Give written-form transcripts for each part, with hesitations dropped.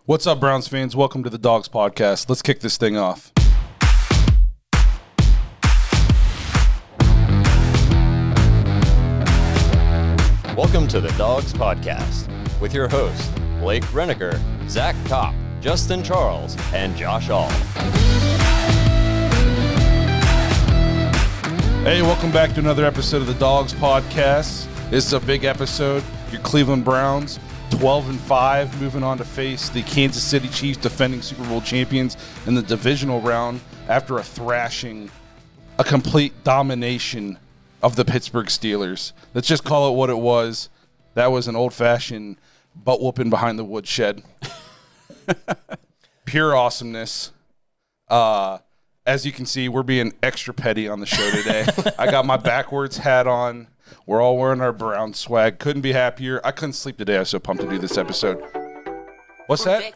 What's up, Browns fans? Welcome to the Dogs Podcast. Let's kick this thing off. Welcome to the Dogs Podcast with your hosts, Blake Reniker, Zach Kopp, Justin Charles, and Josh All. Hey, welcome back to another episode of the Dogs Podcast. This is a big episode. Your Cleveland Browns, 12-5, moving on to face the Kansas City Chiefs, defending Super Bowl champions in the divisional round after a complete domination of the Pittsburgh Steelers. Let's just call it what it was. That was an old-fashioned butt-whooping behind the woodshed. Pure awesomeness. As you can see, we're being extra petty on the show today. I got my backwards hat on. We're all wearing our brown swag. Couldn't be happier. I couldn't sleep today. I was so pumped to do this episode. What's that?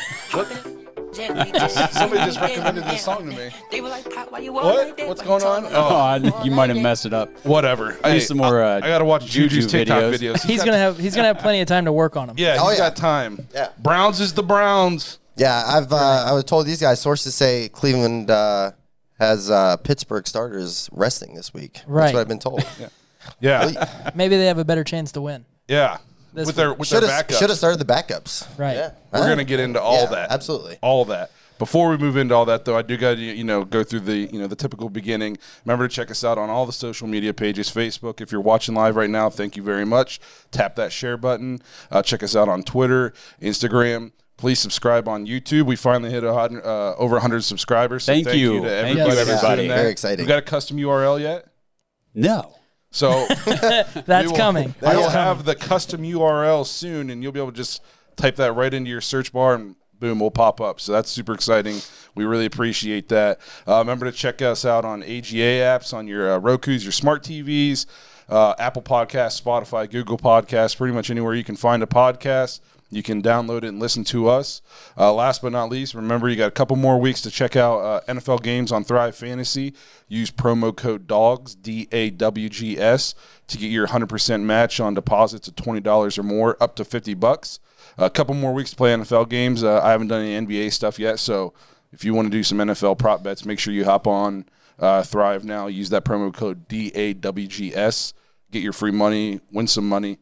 Somebody just recommended this song to me. What? What's going on? Oh, you might have messed it up. Whatever. I need some more I got to watch Juju's TikTok videos. He's gonna have plenty of time to work on them. Yeah, he's got time. Yeah. Browns is the Browns. Yeah, I was told these guys, sources say Cleveland has Pittsburgh starters resting this week. Right. That's what I've been told. Yeah. Maybe they have a better chance to win. Yeah. This With their backups. Should have started the backups. Right. Yeah. We're going to get into all that. Absolutely. All that. Before we move into all that, though, I do got to, go through the typical beginning. Remember to check us out on all the social media pages. Facebook, if you're watching live right now, thank you very much. Tap that share button. Check us out on Twitter, Instagram. Please subscribe on YouTube. We finally hit over 100 subscribers. So Thank you to Thank everybody. you, everybody. Very exciting. You got a custom URL yet? No. So That's coming. We'll have the custom URL soon, and you'll be able to just type that right into your search bar, and boom, we'll pop up. So that's super exciting. We really appreciate that. Remember to check us out on AGA apps, on your Rokus, your smart TVs, Apple Podcasts, Spotify, Google Podcasts, pretty much anywhere you can find a podcast. You can download it and listen to us. Last but not least, remember you got a couple more weeks to check out NFL games on Thrive Fantasy. Use promo code DAWGS, DAWGS, to get your 100% match on deposits of $20 or more, up to $50. A couple more weeks to play NFL games. I haven't done any NBA stuff yet, so if you want to do some NFL prop bets, make sure you hop on Thrive now. Use that promo code DAWGS. Get your free money, win some money.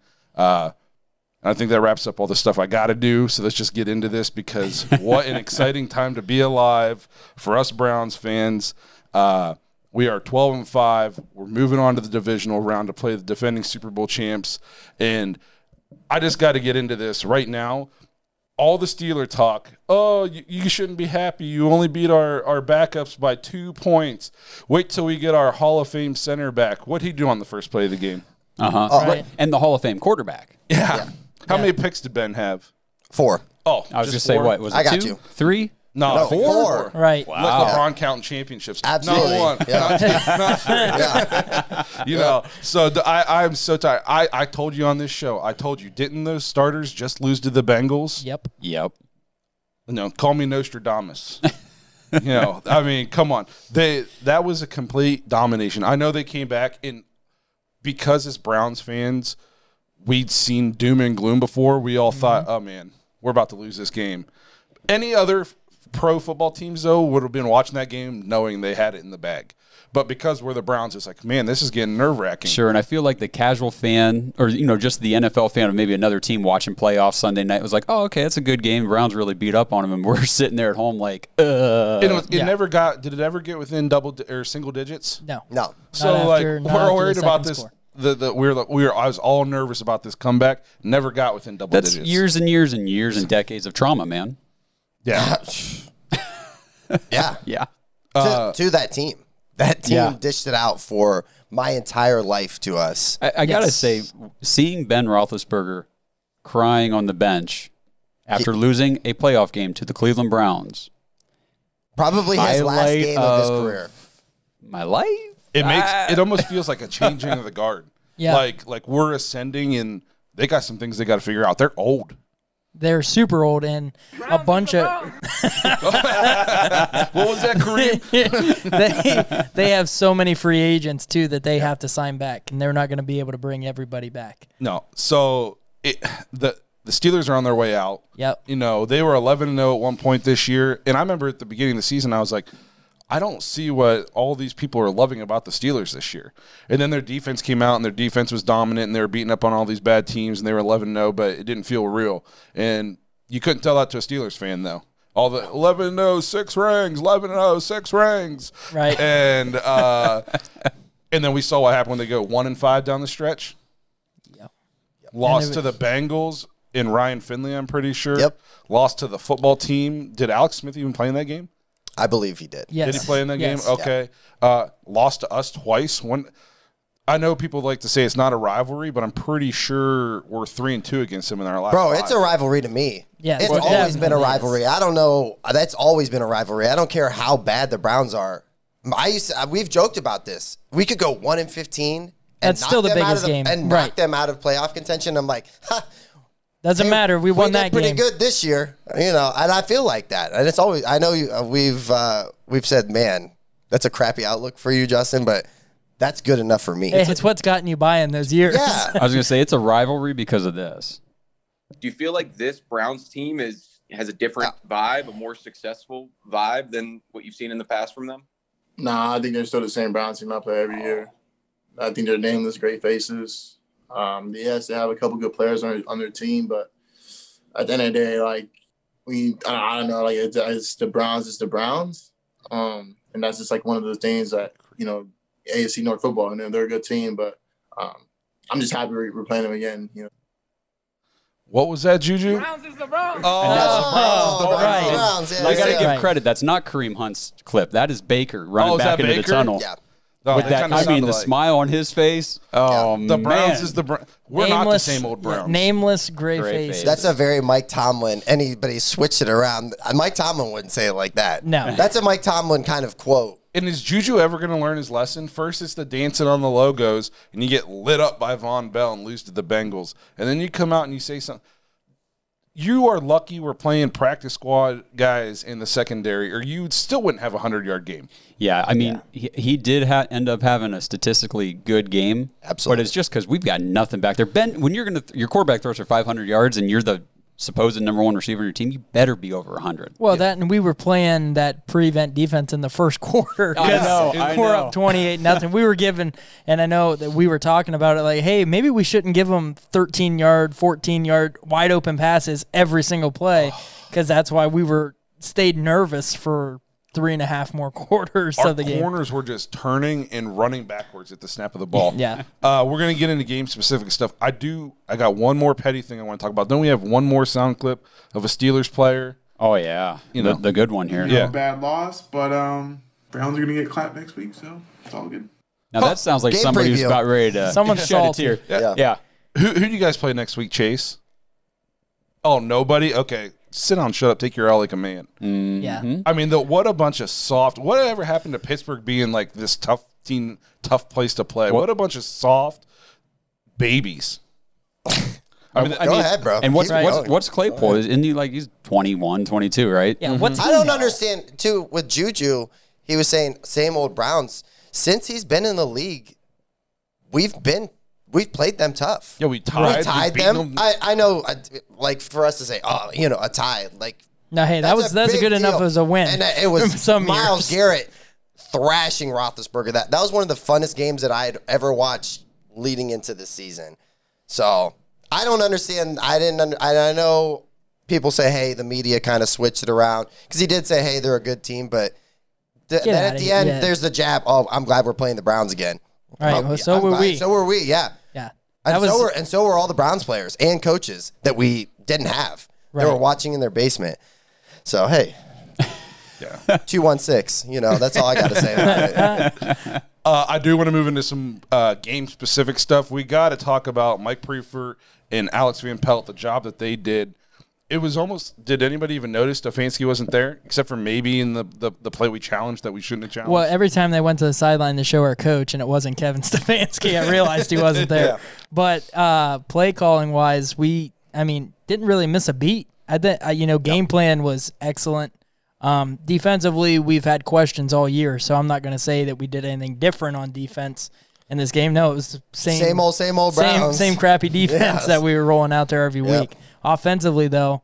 I think that wraps up all the stuff I got to do, so let's just get into this because what an exciting time to be alive for us Browns fans. We are 12-5. We're moving on to the divisional round to play the defending Super Bowl champs, and I just got to get into this right now. All the Steeler talk, you shouldn't be happy. You only beat our backups by 2 points. Wait till we get our Hall of Fame center back. What'd he do on the first play of the game? Right. And the Hall of Fame quarterback. Yeah. How many picks did Ben have? 4. Oh, I was going to just say, 4? what, was it I got 2? you. 3? No, 4. Right. Let LeBron counting championships. Absolutely. Not 1, Yeah. not 2, not 3. So I'm so tired. I told you on this show, didn't those starters just lose to the Bengals? Yep. Call me Nostradamus. I mean, come on. That was a complete domination. I know they came back, and because as Browns fans, we'd seen doom and gloom before. We all thought, oh, man, we're about to lose this game. Any other pro football teams, though, would have been watching that game knowing they had it in the bag. But because we're the Browns, it's like, man, this is getting nerve-wracking. Sure, and I feel like the casual fan or, just the NFL fan of maybe another team watching playoffs Sunday night was like, oh, okay, that's a good game. Browns really beat up on them, and we're sitting there at home like, never got – did it ever get within double or single digits? No. So, we're worried about this – I was all nervous about this comeback. Never got within double digits. That's years and years and years and decades of trauma, man. Yeah. Yeah. Yeah. To that team. That team Yeah. dished it out for my entire life to us. I got to say, seeing Ben Roethlisberger crying on the bench after losing a playoff game to the Cleveland Browns. Probably his last game of his career. My life? It almost feels like a changing of the guard. Yeah. Like we're ascending, and they got some things they got to figure out. They're old. They're super old, and a bunch of What was that, Kareem? they have so many free agents too that they have to sign back, and they're not going to be able to bring everybody back. No. So the Steelers are on their way out. Yep. You know, they were 11-0 at one point this year. And I remember at the beginning of the season, I was like, I don't see what all these people are loving about the Steelers this year. And then their defense came out, and their defense was dominant, and they were beating up on all these bad teams, and they were 11-0, but it didn't feel real. And you couldn't tell that to a Steelers fan, though. All the 11-0, 6 rings, 11-0, 6 rings. Right. And and then we saw what happened when they go 1-5 down the stretch. Yep. Lost to the Bengals in Ryan Finley, I'm pretty sure. Yep. Lost to the football team. Did Alex Smith even play in that game? I believe he did. Yes. Did he play in that Yes. game? Okay. Lost to us twice. I know people like to say it's not a rivalry, but I'm pretty sure we're 3-2 against him in our last Bro, 5. it's a rivalry to me. Yeah, it's it always been a definitely rivalry. is. I don't know. That's always been a rivalry. I don't care how bad the Browns are. We've joked about this. We could go 1-15. And That's knock still the them out biggest of game. and Right. knock them out of playoff contention. I'm like, Doesn't matter. We won that did pretty game. good this year, and I feel like that. And it's always. I know we've said, man, that's a crappy outlook for you, Justin, but that's good enough for me. Hey, it's what's gotten you by in those years. Yeah. I was going to say it's a rivalry because of this. Do you feel like this Browns team has a different vibe, a more successful vibe than what you've seen in the past from them? Nah, I think they're still the same Browns team I play every year. I think they're nameless, great faces. Yes, they have a couple good players on their team, but at the end of the day, like I don't know, like it's the Browns, and that's just like one of those things that AFC North football, and they're a good team, but I'm just happy we're playing them again. What was that, Juju? Browns is the Browns. Oh, right. Browns, yeah, I got to yeah. give Right. credit. That's not Kareem Hunt's clip. That is Baker running is back that into the Baker? tunnel. Yeah. No, With they that, kinda I mean, sounded the like- smile on his face. Oh, The Browns man. is the Browns. We're not the same old Browns. Nameless gray Gray face. face. That's a very Mike Tomlin. But he switched it around. Mike Tomlin wouldn't say it like that. No. That's a Mike Tomlin kind of quote. And is Juju ever going to learn his lesson? First, it's the dancing on the logos, and you get lit up by Von Bell and lose to the Bengals. And then you come out and you say something. You are lucky we're playing practice squad guys in the secondary, or you still wouldn't have a 100-yard game. Yeah, I mean, he did end up having a statistically good game. Absolutely. But it's just because we've got nothing back there. Ben, when your quarterback throws for 500 yards and you're the supposed number one receiver in your team, you better be over 100. Well, that and we were playing that prevent defense in the first quarter. I know, I We're know. up 28-0. We were given, and I know that we were talking about it like, hey, maybe we shouldn't give them 13-yard, 14-yard wide open passes every single play, because that's why we stayed nervous for 3.5 more quarters Our of the game. corners were just turning and running backwards at the snap of the ball. Yeah. We're going to get into game-specific stuff. I got one more petty thing I want to talk about. Don't we have one more sound clip of a Steelers player? Oh, yeah. The good one here. Yeah. Bad loss, but Browns are going to get clapped next week, so it's all good. Now, that sounds like Game somebody who's preview. about ready to Someone's shed a salty. tear. Yeah. Yeah. Who do you guys play next week, Chase? Oh, nobody? Okay. Sit down, shut up, take your L like a man. Yeah. I mean, what a bunch of soft. Whatever happened to Pittsburgh being like this tough team, tough place to play? What a bunch of soft babies. I mean, Go ahead, bro. And what's Keep going. what's Claypool? Isn't he like he's 21, 22, right? Yeah. What's I don't understand, too, with Juju, he was saying same old Browns. Since he's been in the league, we've played them tough. Yeah, we tied. We tied beat them. I know, like, for us to say, a tie, like, No, hey, that's big good enough deal. as a win. And it was Some Myles years. Garrett thrashing Roethlisberger. That was one of the funnest games that I had ever watched leading into this season. So I don't understand. I know people say, hey, the media kind of switched it around, because he did say, hey, they're a good team, but then outta at the here, end, yeah. there's the jab. Oh, I'm glad we're playing the Browns again. Right, Oh, well, yeah, so I'm were glad. we. So were we. Yeah. Yeah. And so were all the Browns players and coaches that we didn't have. They Right. were watching in their basement. So, hey, 216, that's all I got to say about it. I do want to move into some game-specific stuff. We got to talk about Mike Prefer and Alex Van Pelt, the job that they did. It was almost – did anybody even notice Stefanski wasn't there, except for maybe in the play we challenged that we shouldn't have challenged? Well, every time they went to the sideline to show our coach and it wasn't Kevin Stefanski, I realized he wasn't there. Yeah. But play calling wise, we didn't really miss a beat. I think game plan was excellent. Defensively, we've had questions all year, so I'm not going to say that we did anything different on defense in this game. No, it was the same Same old Browns. same crappy defense Yes. that we were rolling out there every Yep. week. Offensively, though,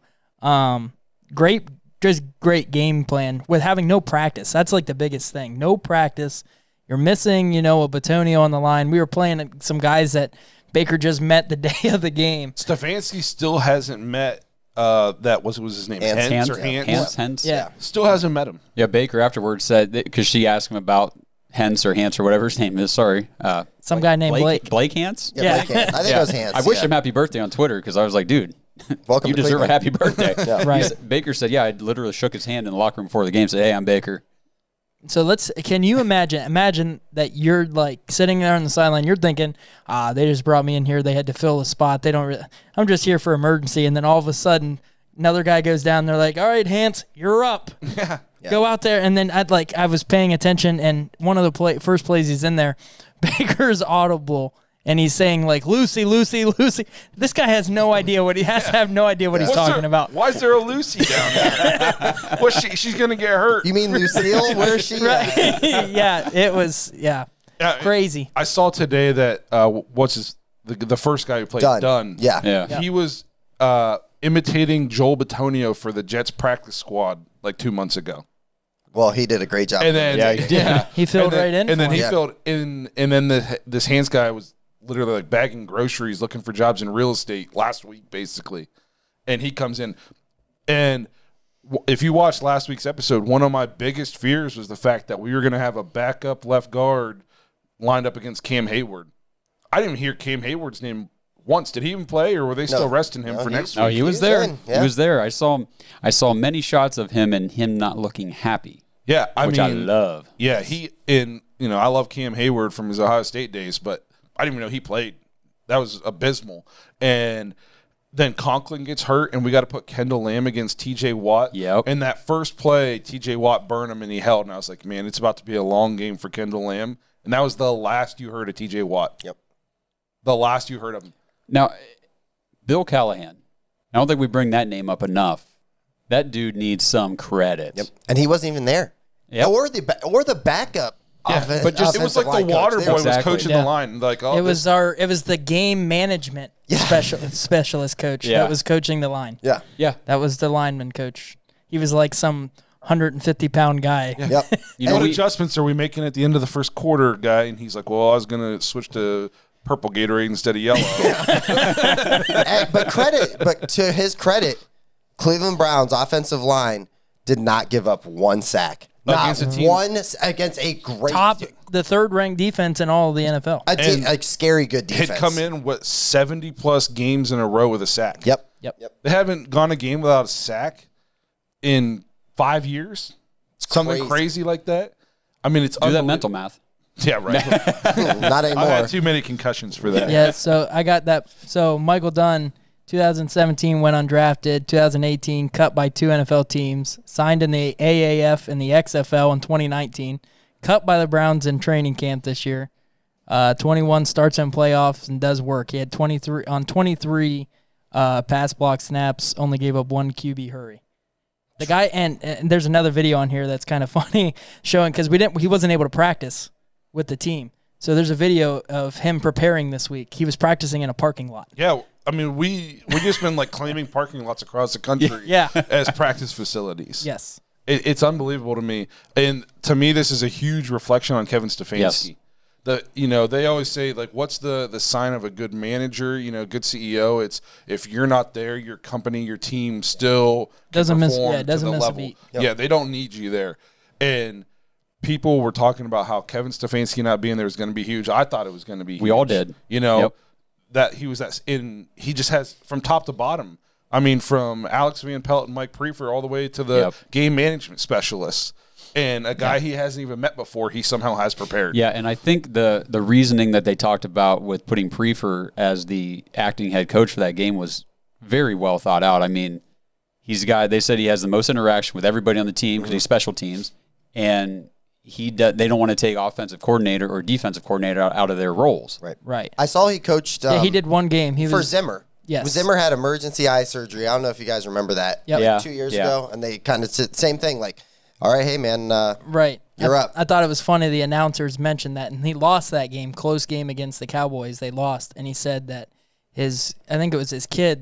great game plan with having no practice. That's like the biggest thing. No practice. You're missing, a Batonio on the line. We were playing some guys that Baker just met the day of the game. Stefanski still hasn't met that was his name? Hence. Yeah. Still hasn't met him. Yeah, Baker afterwards said, because she asked him about Hence or whatever his name is. Sorry. Some guy named Blake. Blake Hance? Yeah. Blake Hance. I think it was Hance. I wished him happy birthday on Twitter because I was like, dude, Welcome you to deserve Cleveland. a happy birthday. Yeah. Right. Baker said, I literally shook his hand in the locker room before the game, said, hey, I'm Baker. So can you imagine that you're like sitting there on the sideline, you're thinking, they just brought me in here, they had to fill a spot, I'm just here for emergency, and then all of a sudden another guy goes down, they're like, all right, Hans, you're up. Yeah. Go out there, and then I was paying attention, and one of the first plays he's in there, Baker's audible, and he's saying like Lucy, Lucy, Lucy. This guy has no idea what he has to have no idea what he's talking about. Why is there a Lucy down there? She's gonna get hurt. You mean Lucille? Where is she? Right? Yeah, it was crazy. I saw today that the first guy who played Dunn. Yeah. He was imitating Joel Batonio for the Jets practice squad like 2 months ago. Well, he did a great job. And then he did. He filled right in. And then for he him. filled in. And then this Hans guy was literally like bagging groceries, looking for jobs in real estate last week, basically. And he comes in. And if you watched last week's episode, one of my biggest fears was the fact that we were going to have a backup left guard lined up against Cam Hayward. I didn't even hear Cam Hayward's name once. Did he even play, or were they still resting him for next week? No, he was there. Yeah. He was there. I saw many shots of him and him not looking happy. Yeah, I love. Yeah, I love Cam Hayward from his Ohio State days, but I didn't even know he played. That was abysmal. And then Conklin gets hurt, and we got to put Kendall Lamb against T.J. Watt. Yep. And that first play, T.J. Watt burned him, and he held. And I was like, man, it's about to be a long game for Kendall Lamb. And that was the last you heard of T.J. Watt. Yep. The last you heard of him. Now, Bill Callahan. I don't think we bring that name up enough. That dude needs some credit. Yep. And he wasn't even there. Yep. Or the backup. Yeah, but just it was like the water boy was coaching the line. Like, it was the game management specialist coach that was coaching the line. Yeah. Yeah. That was the lineman coach. He was like some 150-pound guy. Yep. What adjustments are we making at the end of the first quarter, guy? And he's like, well, I was going to switch to purple Gatorade instead of yellow. But to his credit, Cleveland Browns offensive line did not give up one sack. Against a team. Against a great the third-ranked defense in all of the NFL. a scary good defense. Had come in 70-plus games in a row with a sack. Yep. They haven't gone a game without a sack in 5 years. Something crazy like that. I mean, it's do that mental math. Yeah, right. Not anymore. I've had too many concussions for that. Yeah, so I got that. So Michael Dunn, 2017 went undrafted. 2018 cut by 2 NFL teams. Signed in the AAF and the XFL in 2019. Cut by the Browns in training camp this year. 21 starts in playoffs and does work. He had 23 pass block snaps. Only gave up 1 QB hurry. The guy and there's another video on here that's kind of funny showing because he wasn't able to practice with the team. So there's a video of him preparing this week. He was practicing in a parking lot. Yeah, I mean, we just been like claiming parking lots across the country as practice facilities. Yes. It's unbelievable to me. And to me, this is a huge reflection on Kevin Stefanski. Yes. They always say, like, what's the sign of a good manager, good CEO? It's if you're not there, your company, your team still doesn't miss a beat. Yep. Yeah, they don't need you there. And people were talking about how Kevin Stefanski not being there is going to be huge. I thought it was going to be huge. We all did. That he was he just has from top to bottom. I mean, from Alex Van Pelt and Mike Prefer all the way to the game management specialists. And a guy he hasn't even met before, he somehow has prepared. Yeah, and I think the reasoning that they talked about with putting Prefer as the acting head coach for that game was very well thought out. I mean, he's a guy, they said he has the most interaction with everybody on the team because he's special teams, and they don't want to take offensive coordinator or defensive coordinator out of their roles. Right. I saw he coached. He did one game. For Zimmer. Yes. Zimmer had emergency eye surgery. I don't know if you guys remember that. Yep. Like 2 years ago, and they kind of said same thing. Like, all right, hey man, right, you're up. I thought it was funny. The announcers mentioned that, and he lost that game, close game against the Cowboys. They lost, and he said that I think it was his kids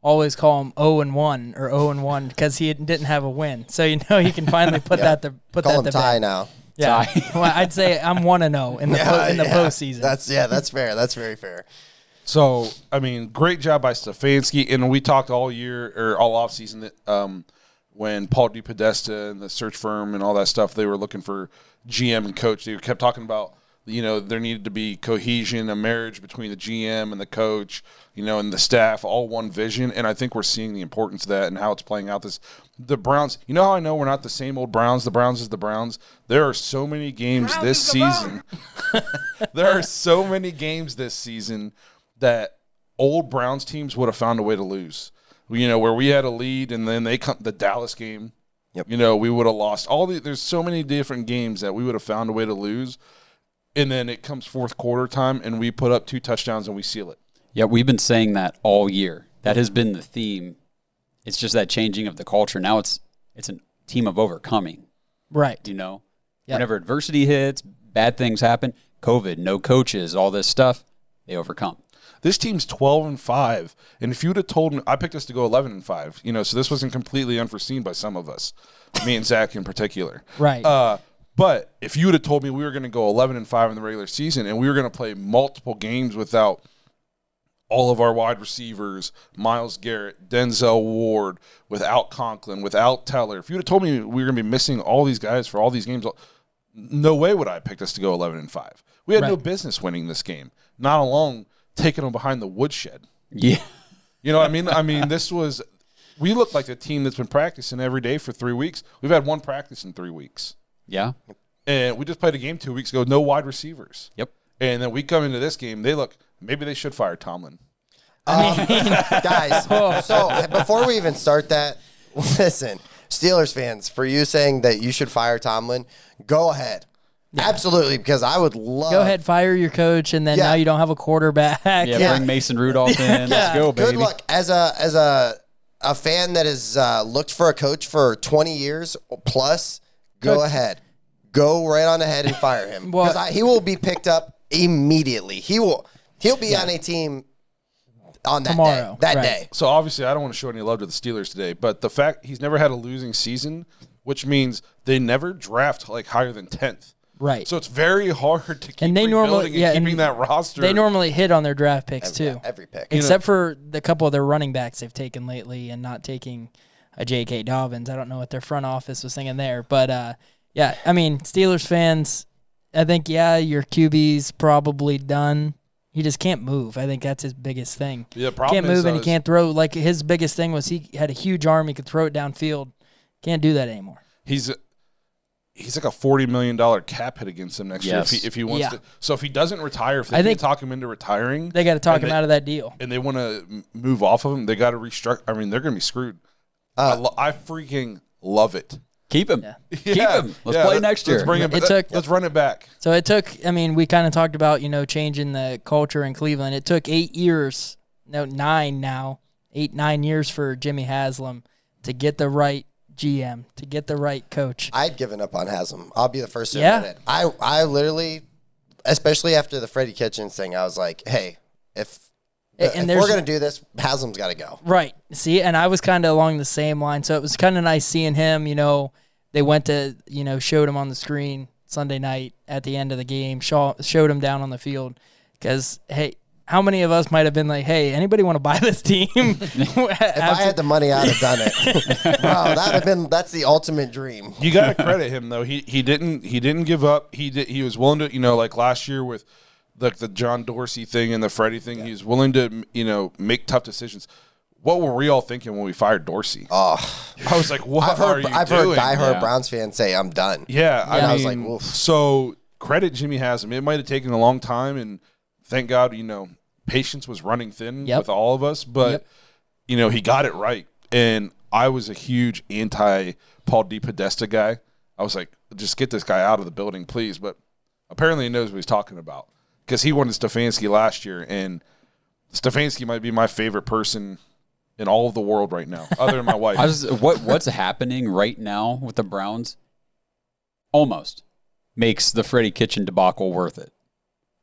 always call him 0-1 or 0-1 because he didn't have a win. So he can finally put that to Call him to Ty bed. now. Yeah, well, I'd say I'm 1-0 in the postseason. That's fair. That's very fair. So, I mean, great job by Stefanski. And we talked all year or all offseason that when Paul DePodesta and the search firm and all that stuff, they were looking for GM and coach. They kept talking about, there needed to be cohesion, a marriage between the GM and the coach, and the staff, all one vision. And I think we're seeing the importance of that and how it's playing out. The Browns, how I know we're not the same old Browns? The Browns is the Browns. There are so many games this season. There are so many games this season that old Browns teams would have found a way to lose. Where we had a lead and then the Dallas game, we would have lost. There's so many different games that we would have found a way to lose. And then it comes fourth quarter time and we put up 2 touchdowns and we seal it. Yeah, we've been saying that all year. That has been the theme. It's just that changing of the culture. Now it's a team of overcoming. Right. Yep. Whenever adversity hits, bad things happen, COVID, no coaches, all this stuff, they overcome. This team's 12-5, and if you would have told me, I picked us to go 11-5. So this wasn't completely unforeseen by some of us, me and Zach in particular. Right. But if you would have told me we were going to go 11-5 in the regular season, and we were going to play multiple games without all of our wide receivers, Myles Garrett, Denzel Ward, without Conklin, without Teller, if you would have told me we were going to be missing all these guys for all these games, no way would I have picked us to go 11-5. We had no business winning this game, not alone taking them behind the woodshed. Yeah. You know what I mean? We look like a team that's been practicing every day for 3 weeks. We've had one practice in 3 weeks. Yeah. And we just played a game 2 weeks ago, no wide receivers. Yep. And then we come into this game, maybe they should fire Tomlin. Guys, so before we even start that, listen, Steelers fans, for you saying that you should fire Tomlin, go ahead. Yeah. Absolutely, because I would love. Go ahead, fire your coach, and then now you don't have a quarterback. Yeah, bring Mason Rudolph in. Let's go, baby. Good luck. As a fan that has looked for a coach for 20 years plus, go ahead. Go right on ahead and fire him. Because he will be picked up immediately. He'll be on a team on that tomorrow. Day. So obviously I don't want to show any love to the Steelers today, but the fact he's never had a losing season, which means they never draft higher than 10th. Right. So it's very hard to keep keeping that roster. They normally hit on their draft picks too. Every pick. Except for the couple of their running backs they've taken lately and not taking a J.K. Dobbins. I don't know what their front office was thinking there. But, Steelers fans, I think, your QB's probably done. He just can't move. I think that's his biggest thing. Yeah, problem can't move is, and he can't throw. His biggest thing was he had a huge arm. He could throw it downfield. Can't do that anymore. He's like a $40 million cap hit against him next year if he wants to. So if he doesn't retire, if they can talk him into retiring, they got to talk him out of that deal. And they want to move off of him, they got to restructure. I mean, they're going to be screwed. I freaking love it. Keep him. Yeah. Keep him. Let's play next year. Let's bring him. Let's run it back. So it took. I mean, we kind of talked about changing the culture in Cleveland. It took 8 years. No, 9 now. 9 years for Jimmy Haslam to get the right GM, to get the right coach. I'd given up on Haslam. I'll be the first to admit it. I literally, especially after the Freddie Kitchens thing, I was like, hey, if we're going to do this, Haslam's got to go. Right. See, and I was kind of along the same line. So it was kind of nice seeing him, they went to, showed him on the screen Sunday night at the end of the game, showed him down on the field. Because, hey, how many of us might have been like, hey, anybody want to buy this team? If I had the money, I'd have done it. Wow, that's the ultimate dream. You got to credit him though. He didn't give up. He was willing to, like last year with the John Dorsey thing and the Freddie thing, he was willing to, make tough decisions. What were we all thinking when we fired Dorsey? Oh, I was like, what are you doing? I've heard diehard Browns fans say, I'm done. Yeah. I was like, oof. So credit Jimmy Haslam. It might have taken a long time, and thank God, patience was running thin with all of us, but, he got it right. And I was a huge anti-Paul DePodesta guy. I was like, just get this guy out of the building, please. But apparently he knows what he's talking about because he wanted Stefanski last year, and Stefanski might be my favorite person in all of the world right now, other than my wife. What's happening right now with the Browns almost makes the Freddie Kitchen debacle worth it.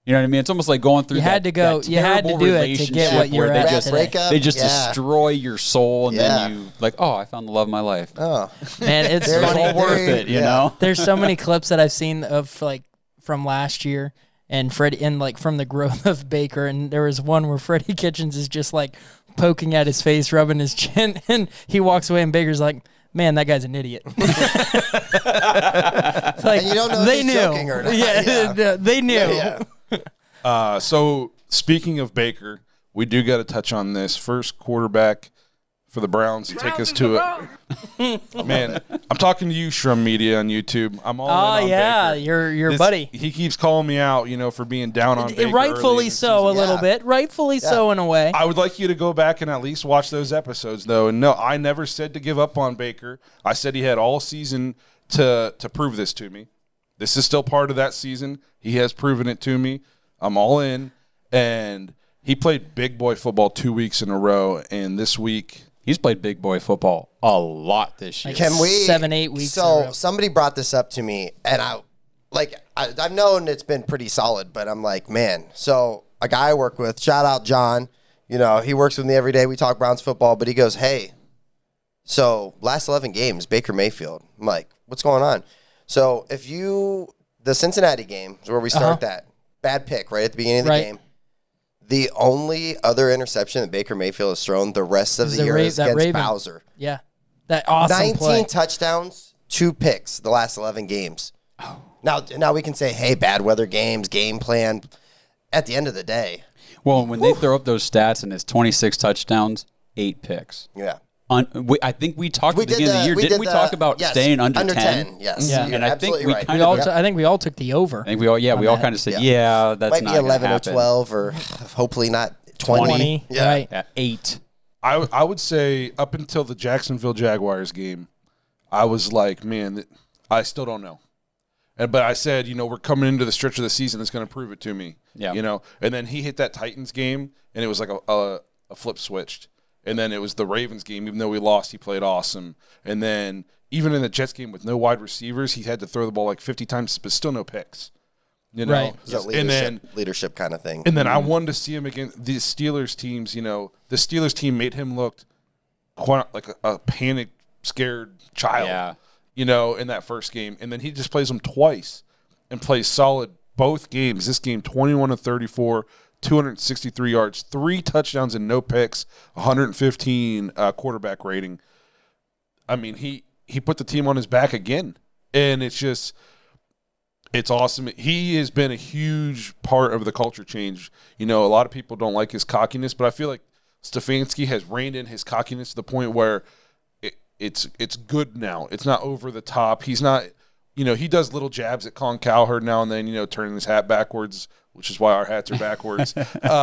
You know what I mean? It's almost like going through You had to go. that You had to terrible do it to get what relationship you're where at they just, today. breakup. they just Yeah. destroy your soul, and Yeah. then you like, oh, I found the love of my life. Oh, Man, it's There's It's funny. all worth it, you Yeah. know? There's so many clips that I've seen of like from last year and Freddie and like from the growth of Baker, and there was one where Freddie Kitchens is just like poking at his face, rubbing his chin, and he walks away, and Baker's like, "Man, that guy's an idiot." It's like, And you don't know if they he's knew. joking or not. Yeah, they knew. yeah. So speaking of Baker, we do got to touch on this first quarterback for the Browns and take us to it. Man, I'm talking to you, Shrum Media on YouTube. I'm all Oh in on yeah, Baker. your This- buddy. He keeps calling me out, for being down on Baker. early in Rightfully the so, a season. little Yeah. bit. Rightfully so, in a way. I would like you to go back and at least watch those episodes, though. And no, I never said to give up on Baker. I said he had all season to prove this to me. This is still part of that season. He has proven it to me. I'm all in. And he played big boy football 2 weeks in a row. And this week, He's played big boy football a lot this year. Can we 7-8 weeks in a So row. somebody brought this up to me, and I've known it's been pretty solid, but I'm like, man. So a guy I work with, shout out John. He works with me every day. We talk Browns football, but he goes, "Hey, so last 11 games, Baker Mayfield." I'm like, "What's going on?" So the Cincinnati game is where we start that bad pick right at the beginning of the Right. game. The only other interception that Baker Mayfield has thrown the rest of Is the the year Ra- is that against Raven. Bowser. Yeah, that awesome 19 play. touchdowns, 2 picks the last 11 games. Now we can say, hey, bad weather games, game plan. At the end of the day, Well, when they throw up those stats and it's 26 touchdowns, 8 picks. yeah. I think we talked at the beginning of the year. Didn't we talk about yes, staying under 10? Yes. Yeah. You're And I think absolutely we right. kind We all of- I think we all took the over. I think we all that. kind of said, Yeah. yeah, that's Might not be 11 gonna or happen. 12 or hopefully not 20. 20, Yeah. right? Yeah, 8. I would say up until the Jacksonville Jaguars game, I was like, man, I still don't know. But I said, we're coming into the stretch of the season that's going to prove it to me. Yeah. And then he hit that Titans game, and it was like a flip switched. And then it was the Ravens game. Even though we lost, he played awesome. And then even in the Jets game with no wide receivers, he had to throw the ball like 50 times, but still no picks. Right. It's a leadership kind of thing. And then I wanted to see him against the Steelers teams. The Steelers team made him look quite like a panic, scared child. Yeah. In that first game, and then he just plays them twice and plays solid both games. This game, 21-34, 263 yards, 3 touchdowns and no picks, 115 quarterback rating. I mean, he put the team on his back again, and it's awesome. He has been a huge part of the culture change. A lot of people don't like his cockiness, but I feel like Stefanski has reined in his cockiness to the point where it's good now. It's not over the top. He's not, he does little jabs at Colin Cowherd now and then, turning his hat backwards, which is why our hats are backwards.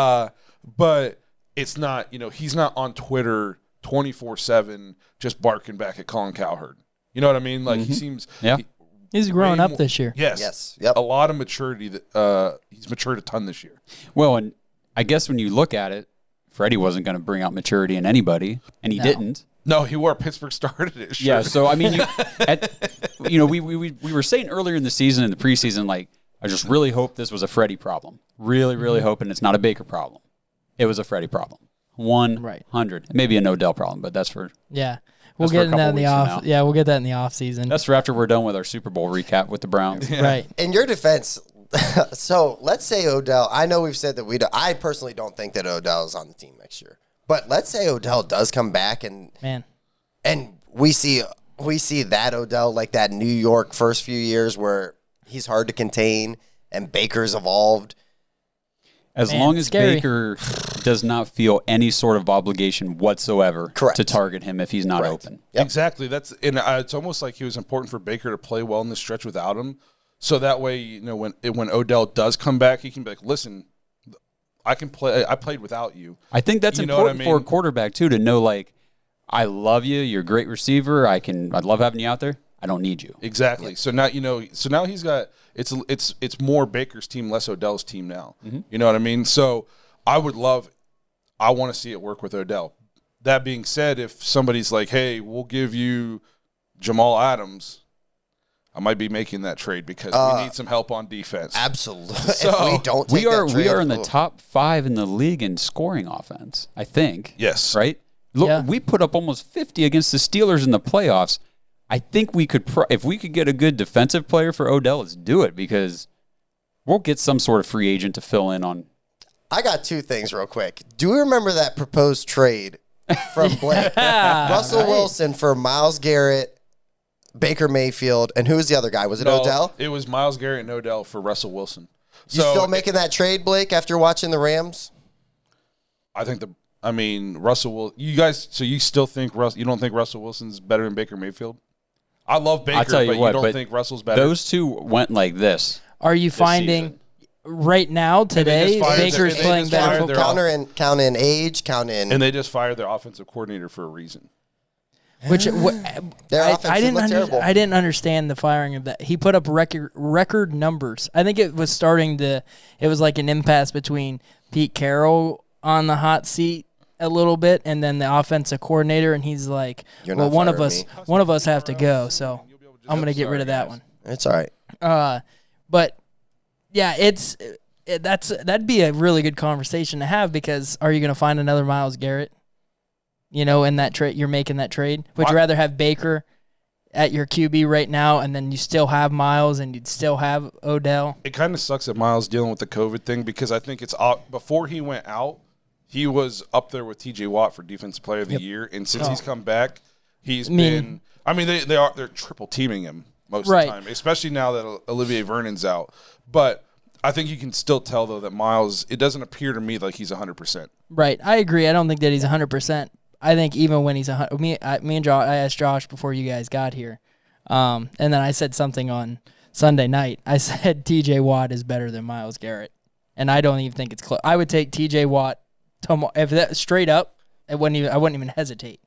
But it's not, he's not on Twitter 24/7 just barking back at Colin Cowherd. You know what I mean? Like he seems, Yeah. He's grown way up more- this year. Yes. Yes. Yep. A lot of maturity. He's matured a ton this year. Well, and I guess when you look at it, Freddie wasn't going to bring out maturity in anybody, and he didn't. No, he wore a Pittsburgh started it. Sure. Yeah, so I mean, we were saying earlier in the season, in the preseason, like I just really hope this was a Freddie problem. Really, really hoping it's not a Baker problem. It was a Freddie problem. 100. Maybe an Odell problem, but that's for Yeah. We'll That's for a get in that couple in the weeks from off. now. Yeah, we'll get that in the off season. that's for after we're done with our Super Bowl recap with the Browns. Right. In your defense, so let's say Odell. I know we've said that I personally don't think that Odell is on the team next year. But let's say Odell does come back and Man. we see that Odell like that New York first few years where he's hard to contain and Baker's evolved. As Man, long as scary. Baker does not feel any sort of obligation whatsoever Correct. to target him if he's not Correct. open. Yep. Exactly. It's almost like it was important for Baker to play well in the stretch without him, so that way, when Odell does come back, he can be like, "Listen, I can play. I played without you." I think that's You know what I important for a mean? quarterback too, to know like, I love you, you're a great receiver, I'd love having you out there. I don't need you. Exactly. So now So now he's got it's more Baker's team, less Odell's team now. You know what I mean? So I want to see it work with Odell. That being said, if somebody's like, "Hey, we'll give you Jamal Adams," I might be making that trade because we need some help on defense. Absolutely. So, if we don't take that trade, we are in the top 5 in the league in scoring offense, I think. Yes. Right? Look, Yeah. we put up almost 50 against the Steelers in the playoffs. I think we could, if we could get a good defensive player for Odell, let's do it because we'll get some sort of free agent to fill in on. I got 2 things real quick. Do we remember that proposed trade from Blake? Russell Wilson for Myles Garrett, Baker Mayfield, and who was the other guy? Was it Odell? It was Myles Garrett and Odell for Russell Wilson. You still making that trade, Blake, after watching the Rams? I think Russell will. You guys, so you still think you don't think Russell Wilson's better than Baker Mayfield? I love Baker, I'll tell you but what, you don't but think Russell's better? Those two went like this. Are you finding season. right now today fired Baker's they playing just better fired football? their Count in age, count in. and they just fired their offensive coordinator for a reason. Which Their offense looked terrible. I didn't understand the firing of that. He put up record numbers. I think it was it was like an impasse between Pete Carroll on the hot seat a little bit and then the offensive coordinator, and he's like, You're well, not one of firing us have to go, so I'm going to get rid of that one. It's all right. But yeah, that'd be a really good conversation to have because are you going to find another Myles Garrett? In that trade, you're making that trade. Would you rather have Baker at your QB right now, and then you still have Myles, and you'd still have Odell? It kind of sucks that Myles dealing with the COVID thing because I think it's before he went out, he was up there with T.J. Watt for Defensive Player of the Year, and since he's come back, he's been. I mean, they're triple teaming him most of the time, especially now that Olivier Vernon's out. But I think you can still tell though that Myles. It doesn't appear to me like he's 100%. Right, I agree. I don't think that he's 100%. I think even when he's me and Josh, I asked Josh before you guys got here, and then I said something on Sunday night. I said T.J. Watt is better than Myles Garrett, and I don't even think it's close. I would take T.J. Watt if that straight up. I wouldn't even hesitate.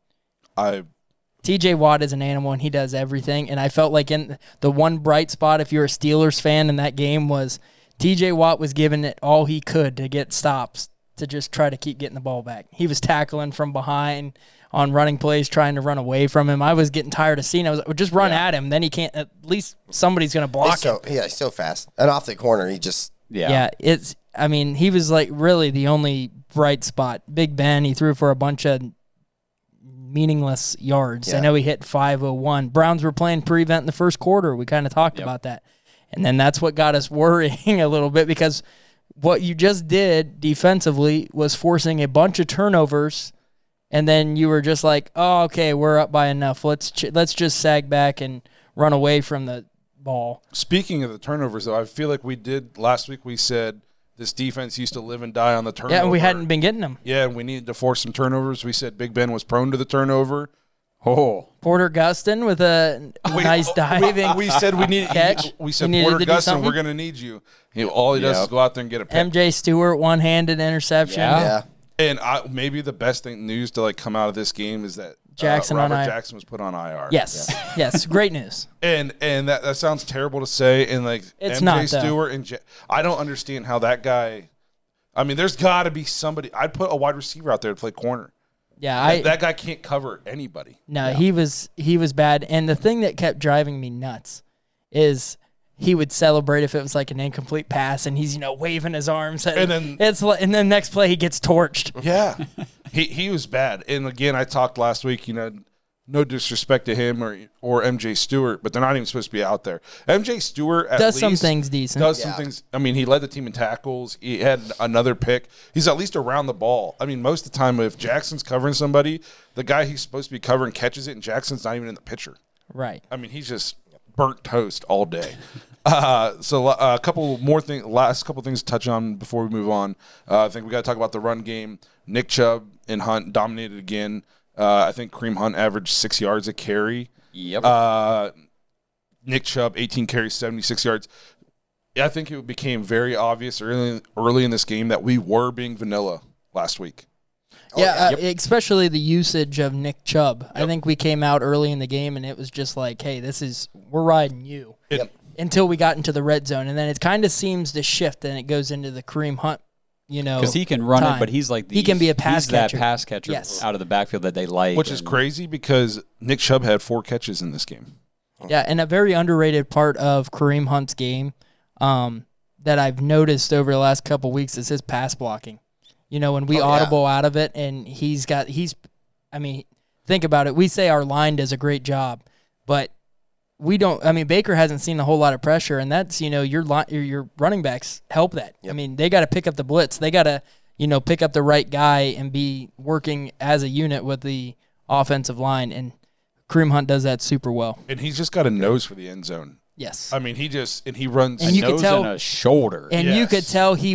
T.J. Watt is an animal, and he does everything. And I felt like in the one bright spot, if you're a Steelers fan in that game, was T.J. Watt was giving it all he could to get stops, to just try to keep getting the ball back. He was tackling from behind on running plays, trying to run away from him. I was getting tired of seeing it. I was like, well, just run at him. Then he can't. At least somebody's going to block him. Yeah, he's so fast. And off the corner, he just... Yeah, he was like really the only bright spot. Big Ben, he threw for a bunch of meaningless yards. Yeah. I know he hit 501. Browns were playing prevent in the first quarter. We kind of talked about that. And then that's what got us worrying a little bit because what you just did defensively was forcing a bunch of turnovers, and then you were just like, oh, okay, we're up by enough. Let's just sag back and run away from the ball. Speaking of the turnovers, though, I feel like we did last week. We said this defense used to live and die on the turnover. Yeah, and we hadn't been getting them. Yeah, and we needed to force some turnovers. We said Big Ben was prone to the turnover. Oh, Porter Gustin with a nice diving. We said we need catch. We said We needed Porter to do Gustin, something. we're going to need you. All he does is go out there and get a pick. MJ Stewart, one-handed interception. Yeah. And maybe the best news to come out of this game is that Jackson on Robert IR. Jackson was put on IR. Yes, yes, great news. And that sounds terrible to say. And It's MJ not, though. Stewart and I don't understand how that guy. I mean, there's got to be somebody. I'd put a wide receiver out there to play corner. Yeah, that guy can't cover anybody. No, he was bad. And the thing that kept driving me nuts is he would celebrate if it was like an incomplete pass, and he's waving his arms, and then next play he gets torched. Yeah, he was bad. And again, I talked last week. No disrespect to him or MJ Stewart, but they're not even supposed to be out there. MJ Stewart does some things decent. Does some things. I mean, he led the team in tackles. He had another pick. He's at least around the ball. I mean, most of the time, if Jackson's covering somebody, the guy he's supposed to be covering catches it, and Jackson's not even in the picture. Right. I mean, he's just burnt toast all day. So a couple more things. Last couple things to touch on before we move on. I think we got to talk about the run game. Nick Chubb and Hunt dominated again. I think Kareem Hunt averaged 6 yards a carry. Yep. Nick Chubb, 18 carries, 76 yards. I think it became very obvious early in this game that we were being vanilla last week. Especially the usage of Nick Chubb. Yep. I think we came out early in the game, and it was just like, hey, we're riding you. Until we got into the red zone, and then it kind of seems to shift, and it goes into the Kareem Hunt. Because he can run it, but he's like he can be a pass catcher. That pass catcher out of the backfield that they like. Which is crazy because Nick Chubb had 4 catches in this game. Yeah, and a very underrated part of Kareem Hunt's game that I've noticed over the last couple weeks is his pass blocking. You know, when we audible out of it, and I mean, think about it. We say our line does a great job, but we don't. I mean, Baker hasn't seen a whole lot of pressure, and that's, you know, your running backs help that. I mean, they got to pick up the blitz. They got to, you know, pick up the right guy and be working as a unit with the offensive line, and Kareem Hunt does that super well. And he's just got a nose for the end zone. Yes. I mean, he runs. And you could nose tell, and a shoulder. And you could tell he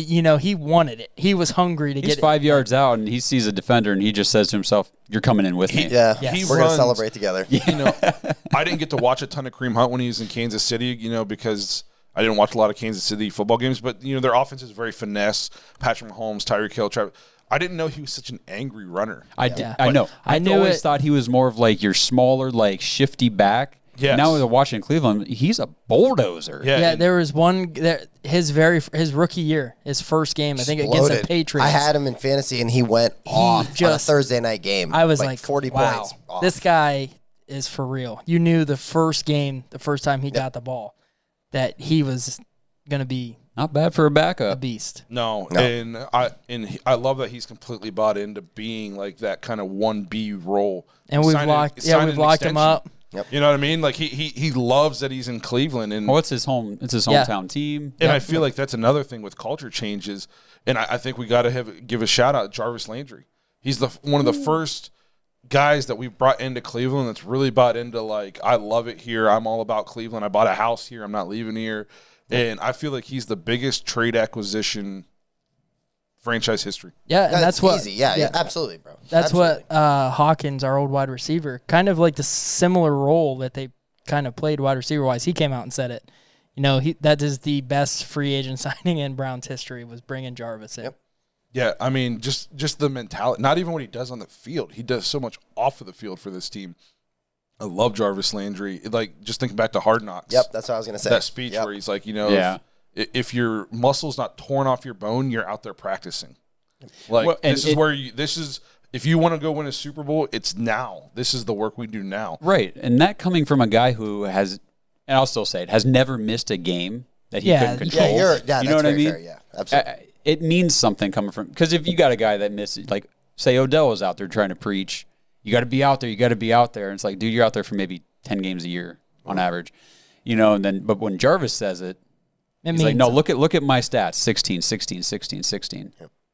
wanted it. He was hungry to He's get it. 5 yards out, and he sees a defender, and he just says to himself, "You're coming in with me." Yeah, Yes. we're going to runs- celebrate together. You know, I didn't get to watch a ton of Kareem Hunt when he was in Kansas City, you know, because I didn't watch a lot of Kansas City football games. But, you know, their offense is very finesse. Patrick Mahomes, Tyreek Hill, Travis. I didn't know he was such an angry runner. I know. I I've knew always it. thought he was more of like your smaller, like shifty back. Yes. Now with watching Cleveland, he's a bulldozer. Yeah, and- there was one his rookie year, his first game, I think against the Exploded. Patriots. I had him in fantasy, and he went off on a just- Thursday night game. I was like 40 wow, points. off. this guy is for real. You knew the first time he got the ball, that he was going to be Not bad for a a backup. beast. No, No. and I love that he's completely bought into being like that kind of 1B role. And we've Signed locked an locked him extension. up. You know what I mean? Like he loves that he's in Cleveland, and Well, it's his home. It's his Yeah. hometown team. and I feel like that's another thing with culture changes. And I think we got to give a shout out to Jarvis Landry. He's one of the first guys that we brought into Cleveland that's really bought into, like, I love it here. I'm all about Cleveland. I bought a house here. I'm not leaving here. And I feel like he's the biggest trade acquisition franchise history. Yeah, and that's what easy. Yeah, absolutely, bro. That's Absolutely. what Hawkins, our old wide receiver, kind of like the similar role that they kind of played wide receiver wise. He came out and said it. You know, that is the best free agent signing in Browns history, was bringing Jarvis in. Yep. Yeah, I mean, just the mentality. Not even what he does on the field. He does so much off of the field for this team. I love Jarvis Landry. Like, just thinking back to Hard Knocks. Yep, that's what I was going to say. That speech Yep. where he's like, you know, Yeah. if your muscle's not torn off your bone, you're out there practicing. Like, Well, and this is where if you want to go win a Super Bowl, it's now. This is the work we do now. Right, and that coming from a guy who has, and I'll still say it, has never missed a game that he Yeah, couldn't yeah, control. you know that's what I very mean? fair, yeah, absolutely. It means something coming from, because if you got a guy that misses, like say Odell was out there trying to preach, you got to be out there, you got to be out there, and it's like, dude, you're out there for maybe 10 games a year on average, you know. And then, but when Jarvis says it, It he's like, means no, look at my stats, 16, 16, 16, 16.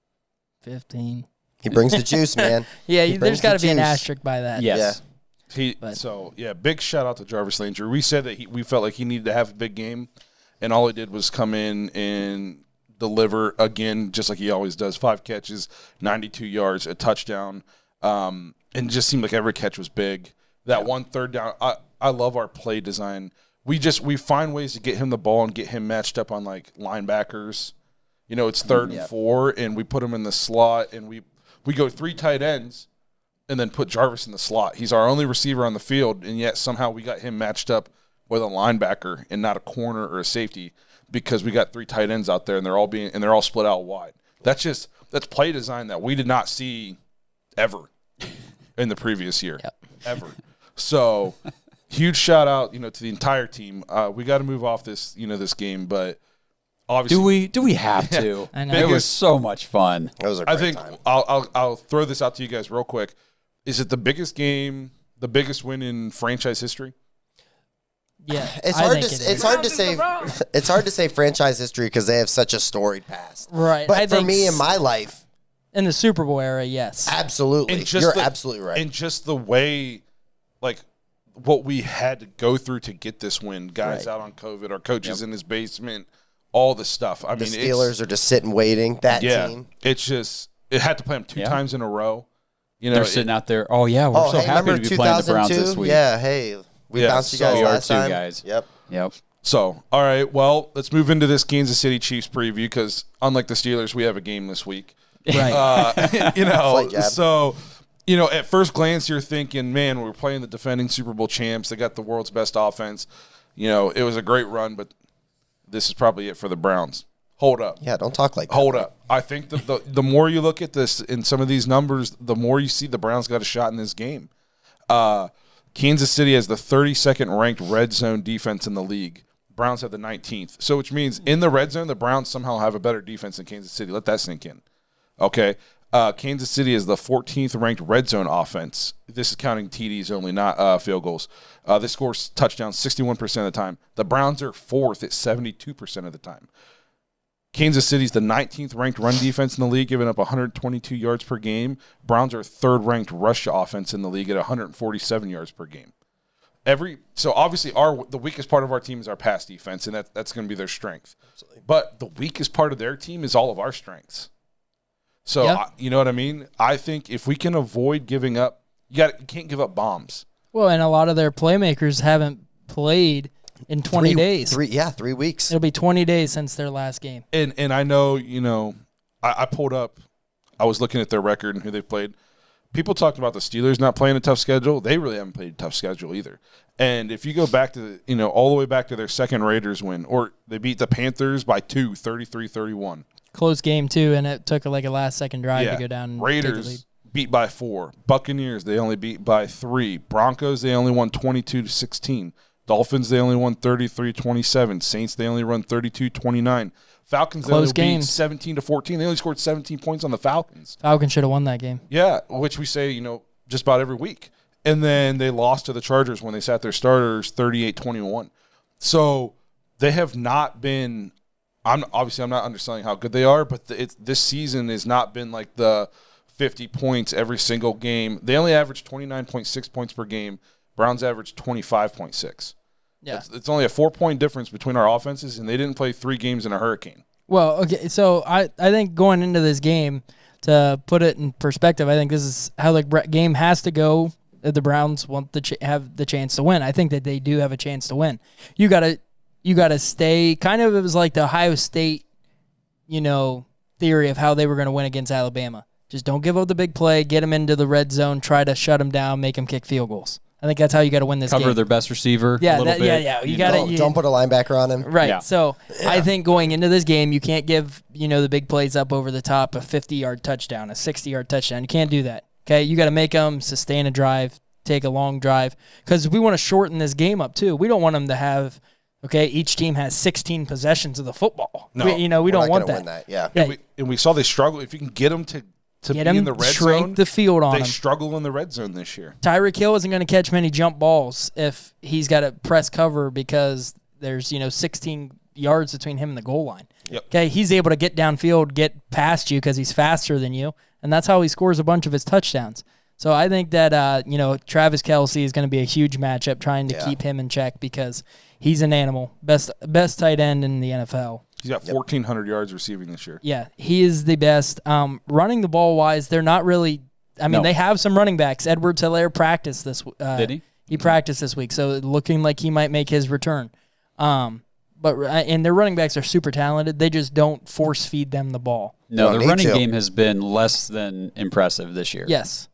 15. He brings the juice, man. Yeah, He there's brings got to the be an juice. asterisk by that. Yes. Big shout out to Jarvis Landry. We said that we felt like he needed to have a big game, and all he did was come in and deliver again, just like he always does. 5 catches, 92 yards, a touchdown, and it just seemed like every catch was big. That one third down, I love our play design. We find ways to get him the ball and get him matched up on like linebackers. You know, it's 3rd and 4, and we put him in the slot, and we go 3 tight ends, and then put Jarvis in the slot. He's our only receiver on the field, and yet somehow we got him matched up with a linebacker and not a corner or a safety, because we got 3 tight ends out there, and they're all split out wide. That's play design that we did not see ever in the previous year, ever. So huge shout out, you know, to the entire team. We got to move off this game, but obviously, Do we have to? I know. It was so much fun. That was a I great think time. I'll throw this out to you guys real quick. Is it the biggest game, the biggest win in franchise history? Yeah, It's I hard think to it is. it's hard to say it's hard to say franchise history because they have such a storied past. Right. But I for think me in my life, in the Super Bowl era, yes. absolutely, And just you're the- absolutely right. And just the way, like, what we had to go through to get this win. Guys Right. out on COVID, our coaches in his basement, all the stuff. I The mean, Steelers are just sitting waiting. That team. It's just it had to play them 2 Yeah. times in a row. You know, They're sitting out there. Oh yeah, we're so hey, happy remember to be playing the Browns 2002? this week. Yeah, hey, we Yeah, bounced you so guys we are last too, time. guys. Yep. Yep. So, all right, well, let's move into this Kansas City Chiefs preview because unlike the Steelers, we have a game this week. Right. You know, Slight jab. so, you know, at first glance, you're thinking, man, we're playing the defending Super Bowl champs. They got the world's best offense. You know, it was a great run, but this is probably it for the Browns. Hold up. Yeah, don't talk like that. Hold up. I think that the more you look at this in some of these numbers, the more you see the Browns got a shot in this game. Kansas City has the 32nd ranked red zone defense in the league. Browns have the 19th. So which means in the red zone, the Browns somehow have a better defense than Kansas City. Let that sink in. Okay. Kansas City is the 14th ranked red zone offense. This is counting TDs only, not field goals. They score touchdowns 61% of the time. The Browns are 4th at 72% of the time. Kansas City's the 19th ranked run defense in the league, giving up 122 yards per game. Browns are 3rd ranked rush offense in the league at 147 yards per game. So obviously the weakest part of our team is our pass defense, and that's going to be their strength. Absolutely. But the weakest part of their team is all of our strengths. So you know what I mean? I think if we can avoid giving up, you can't give up bombs. Well, and a lot of their playmakers haven't played in 20 days. 3 weeks. It'll be 20 days since their last game. And I know, I pulled up, I was looking at their record and who they've played. People talked about the Steelers not playing a tough schedule. They really haven't played a tough schedule either. And if you go back to, all the way back to their second Raiders win, or they beat the Panthers by 2, 33-31. Close game, too, and it took like a last-second drive to go down and take the lead. Raiders beat by 4. Buccaneers, they only beat by 3. Broncos, they only won 22-16. Dolphins, they only won 33-27. Saints, they only run 32-29. Falcons, they only beat 17-14. They only scored 17 points on the Falcons. Falcons should have won that game. Yeah, which we say, just about every week. And then they lost to the Chargers when they sat their starters 38-21. So they have not been I'm not underselling how good they are, but this season has not been like the 50 points every single game. They only average 29.6 points per game. Browns average 25.6. Yeah. It's only a 4-point difference between our offenses, and they didn't play 3 games in a hurricane. Well, okay, so I think going into this game, to put it in perspective, I think this is how the game has to go if the Browns want to have the chance to win. I think that they do have a chance to win. You got to stay kind of, it was like the Ohio State, theory of how they were going to win against Alabama. Just don't give up the big play, get them into the red zone, try to shut them down, make them kick field goals. I think that's how you got to win this game. Cover their best receiver. Yeah, a little bit. yeah. You got to don't put a linebacker on him. Right. Yeah. So I think going into this game, you can't give the big plays up over the top, a 50-yard touchdown, a 60-yard touchdown. You can't do that. Okay, you got to make them sustain a drive, take a long drive, because we want to shorten this game up too. We don't want them to have. Okay, each team has 16 possessions of the football. No, we don't want that. Win that. Yeah. And we saw they struggle. If you can get them to be in the red shrink zone, the field on they them. struggle in the red zone this year. Tyreek Hill isn't going to catch many jump balls if he's got to press cover because there's 16 yards between him and the goal line. Yep. Okay, he's able to get downfield, get past you because he's faster than you, and that's how he scores a bunch of his touchdowns. So I think that Travis Kelce is going to be a huge matchup trying to keep him in check because he's an animal, best tight end in the NFL. He's got 1,400 yards receiving this year. Yeah, he is the best. Running the ball wise, they're not really. I mean, they have some running backs. Edwards-Helaire practiced this. Did he? He practiced this week, so looking like he might make his return. And their running backs are super talented. They just don't force feed them the ball. No, the running game has been less than impressive this year. Yes.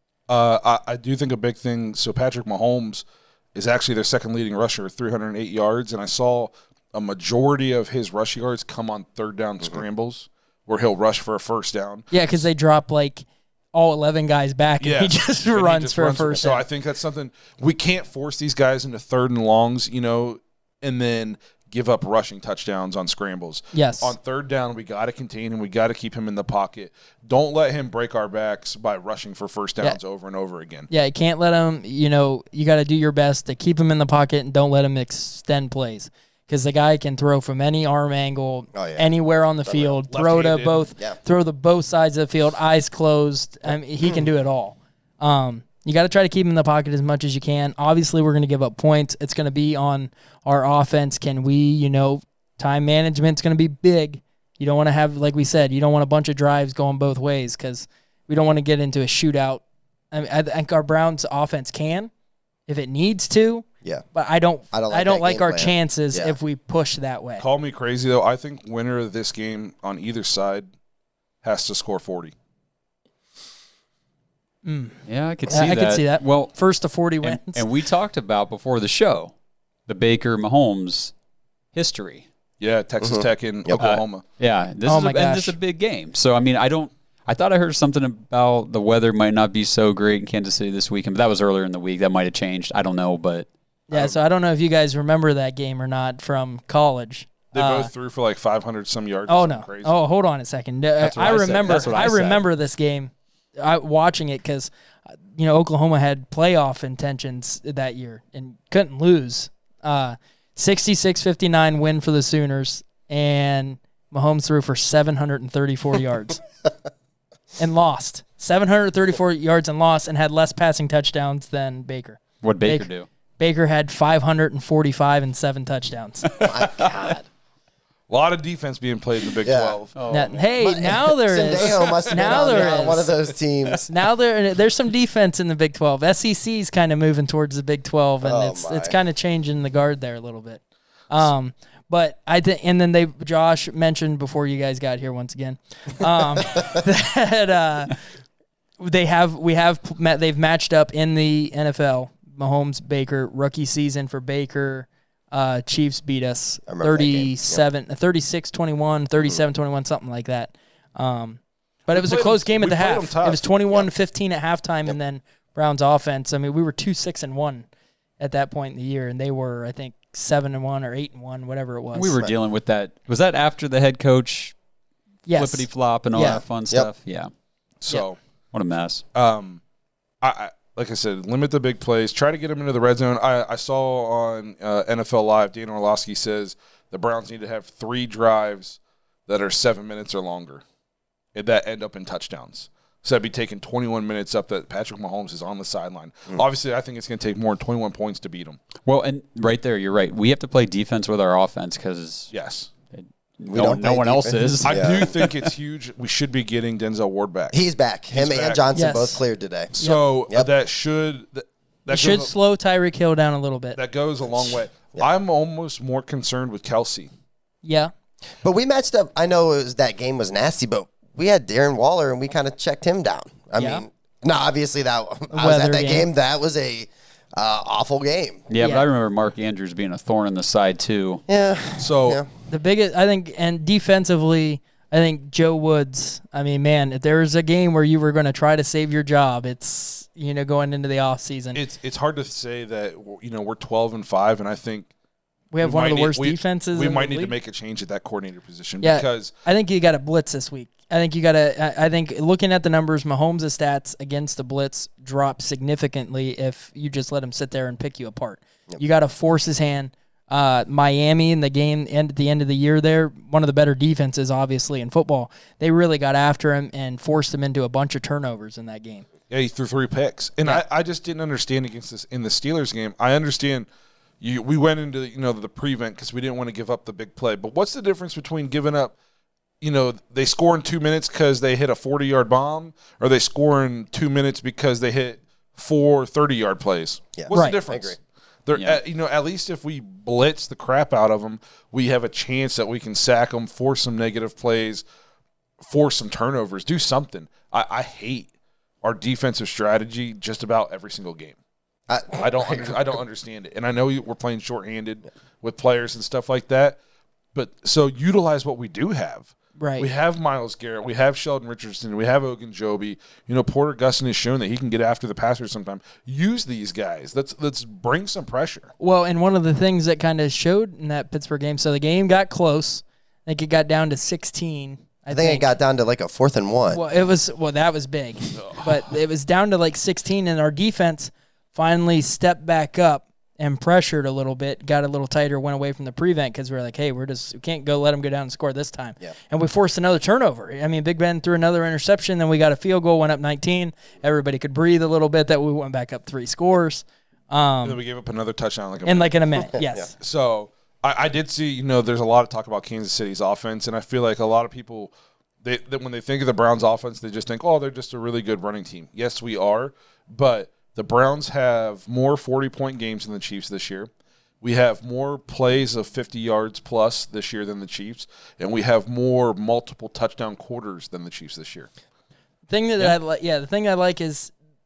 I do think a big thing. So Patrick Mahomes is actually their second leading rusher, 308 yards, and I saw a majority of his rush yards come on third down scrambles where he'll rush for a first down. Yeah, because they drop like all 11 guys back and he just runs for a first down. So I think that's something we can't force these guys into third and longs, and then give up rushing touchdowns on scrambles. Yes. On third down, we got to contain him. We got to keep him in the pocket. Don't let him break our backs by rushing for first downs over and over again. Yeah, you can't let him, you got to do your best to keep him in the pocket and don't let him extend plays. Because the guy can throw from any arm angle, anywhere on the field, throw to both sides of the field, eyes closed. I mean, he can do it all. You got to try to keep him in the pocket as much as you can. Obviously, we're going to give up points. It's going to be on our offense. Can we, time management's going to be big. You don't want to have, like we said, you don't want a bunch of drives going both ways because we don't want to get into a shootout. I think our Browns offense can, if it needs to. Yeah, but I don't like our plan. chances if we push that way. Call me crazy though. I think winner of this game on either side has to score 40. Yeah, I could see that. I could see that. Well, first to 40 wins. And we talked about before the show the Baker Mahomes history. Yeah, Texas Tech in Oklahoma. This is a big game. So I mean, I I thought I heard something about the weather might not be so great in Kansas City this weekend, but that was earlier in the week. That might have changed. I don't know, but Yeah, so I don't know if you guys remember that game or not from college. They both threw for like 500 some yards. Oh or no! something crazy. Oh, hold on a second. That's what I I said. remember. That's what I I said. remember this game. Watching it because Oklahoma had playoff intentions that year and couldn't lose. 66-59 win for the Sooners, and Mahomes threw for 734 yards and lost. 734 yards and lost, and had less passing touchdowns than Baker. what'd Baker do? Baker had 545 and 7 touchdowns. My God. A lot of defense being played in the Big Yeah. 12. Now there is. Sendejo must have been Now there on is. one of those teams. Now there's some defense in the Big 12. SEC's kind of moving towards the Big 12, and Oh, it's my. kind of changing the guard there a little bit. But I think, and then Josh mentioned before you guys got here once again, that they've matched up in the NFL. Mahomes, Baker, rookie season for Baker. Chiefs beat us I remember that game. 36-21, 37-21, something like that. But it was a played close them- game at we the played half. them tough. It was 21-15 at halftime, and then Brown's offense. I mean, we were 2-6-1 at that point in the year, and they were, I think, 7-1 or 8-1, whatever it was. We were dealing with that. Was that after the head coach yes. flippity flop and all Yeah. that fun stuff? Yeah. So, What a mess. I like I said, limit the big plays. Try to get them into the red zone. I saw on NFL Live, Dan Orlovsky says the Browns need to have 3 drives that are 7 minutes or longer that end up in touchdowns. So that'd be taking 21 minutes up that Patrick Mahomes is on the sideline. Obviously, I think it's going to take more than 21 points to beat him. Well, and right there, you're right. We have to play defense with our offense because Yes. no play one else defense. is. I do think it's huge. We should be getting Denzel Ward back. He's back. Him He's and back. Johnson Yes. both cleared today. So Yep. that should that should goes, slow Tyreek Hill down a little bit. that goes a long way. I'm almost more concerned with Kelsey. Yeah. But we matched up. I know that game was nasty, but we had Darren Waller, and we kind of checked him down. I mean, no, obviously I was Weather at that game. game. That was a awful game. Yeah, but Yeah. I remember Mark Andrews being a thorn in the side too. Yeah. So Yeah. The biggest, I think, and defensively, I think Joe Woods, I mean, man, if there was a game where you were going to try to save your job, it's, going into the offseason. it's hard to say that we're 12-5, and I think We have we one of might the worst need- defenses. We in might the need to league. make a change at that coordinator position Yeah, because I think you got to blitz this week. I think you got to. I think looking at the numbers, Mahomes' stats against the blitz drop significantly if you just let him sit there and pick you apart. You got to force his hand. Miami in the game and at the end of the year, there one of the better defenses, obviously in football. They really got after him and forced him into a bunch of turnovers in that game. yeah, he threw 3 picks, and I just didn't understand against this in the Steelers game. I understand we went into the prevent because we didn't want to give up the big play, but what's the difference between giving up? They score in 2 minutes because they hit a 40-yard bomb, or they score in 2 minutes because they hit 4 30-yard plays. Yeah. What's Right. the difference? I agree. They're, Yeah. at least if we blitz the crap out of them, we have a chance that we can sack them, force some negative plays, force some turnovers, do something. I hate our defensive strategy just about every single game. I don't understand it, and I know we're playing shorthanded with players and stuff like that. But so utilize what we do have. Right. We have Myles Garrett. We have Sheldon Richardson. We have Ogunjobi. Porter Gustin has shown that he can get after the passer sometime. Use these guys. Let's bring some pressure. Well, and one of the things that kind of showed in that Pittsburgh game, so the game got close. I think it got down to 16. I think it got down to like a 4th and 1. Well, that was big, but it was down to like 16, and our defense finally stepped back up and pressured a little bit, got a little tighter, went away from the prevent because we were like, hey, we can't let them go down and score this time. Yeah. And we forced another turnover. I mean, Big Ben threw another interception, then we got a field goal, went up 19. Everybody could breathe a little bit that we went back up 3 scores. And then we gave up another touchdown In a minute, yes. So I did see, there's a lot of talk about Kansas City's offense, and I feel like a lot of people, when they think of the Browns' offense, they just think, oh, they're just a really good running team. Yes, we are, but the Browns have more 40-point games than the Chiefs this year. We have more plays of 50 yards plus this year than the Chiefs, and we have more multiple touchdown quarters than the Chiefs this year. The thing that the thing I like is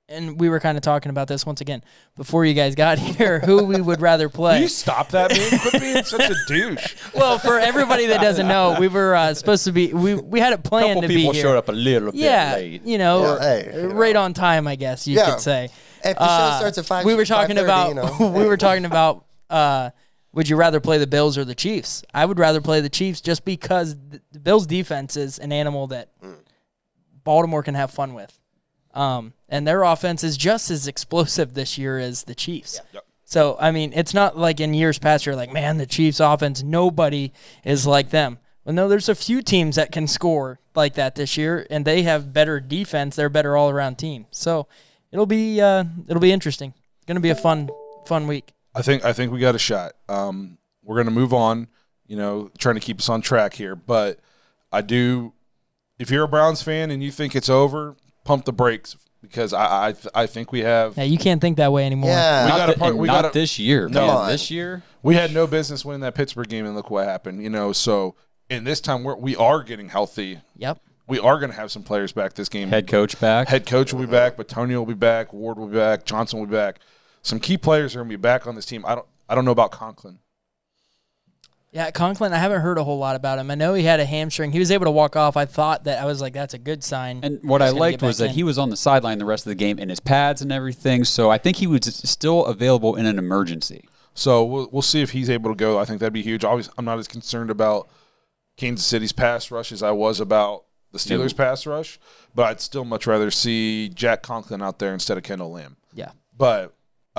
and we were kind of talking about this once again before you guys got here, who we would rather play. Will you stop that, man? Quit being such a douche. Well, for everybody that doesn't know, we were supposed to be. We had it planned to be here. People showed up a little bit late. Right on time, I guess you could say. If the show starts at 5, we were talking 5:30, about. We were talking about. Would you rather play the Bills or the Chiefs? I would rather play the Chiefs just because the Bills' defense is an animal that Baltimore can have fun with. And their offense is just as explosive this year as the Chiefs. Yeah. Yep. So, I mean, it's not like in years past you're like, man, the Chiefs' offense, nobody is like them. Well, no, there's a few teams that can score like that this year, and they have better defense. They're a better all-around team. So it'll be interesting. It's going to be a fun week. I think we got a shot. We're going to move on, trying to keep us on track here. But I do, if you're a Browns fan and you think it's over, pump the brakes because I think we have. Yeah, you can't think that way anymore. Yeah, not this year. No, man. This year we had no business winning that Pittsburgh game, and look what happened. So in this time we are getting healthy. Yep. We are going to have some players back this game. Head coach back. Head coach will be back. Batonio will be back. Ward will be back. Johnson will be back. Some key players are going to be back on this team. I don't know about Conklin. Yeah, Conklin, I haven't heard a whole lot about him. I know he had a hamstring. He was able to walk off. I was like, that's a good sign. And what I liked was that he was on the sideline the rest of the game in his pads and everything. So I think he was still available in an emergency. So we'll see if he's able to go. I think that'd be huge. I'm not as concerned about Kansas City's pass rush as I was about the Steelers' pass rush, but I'd still much rather see Jack Conklin out there instead of Kendall Lamb. Yeah. But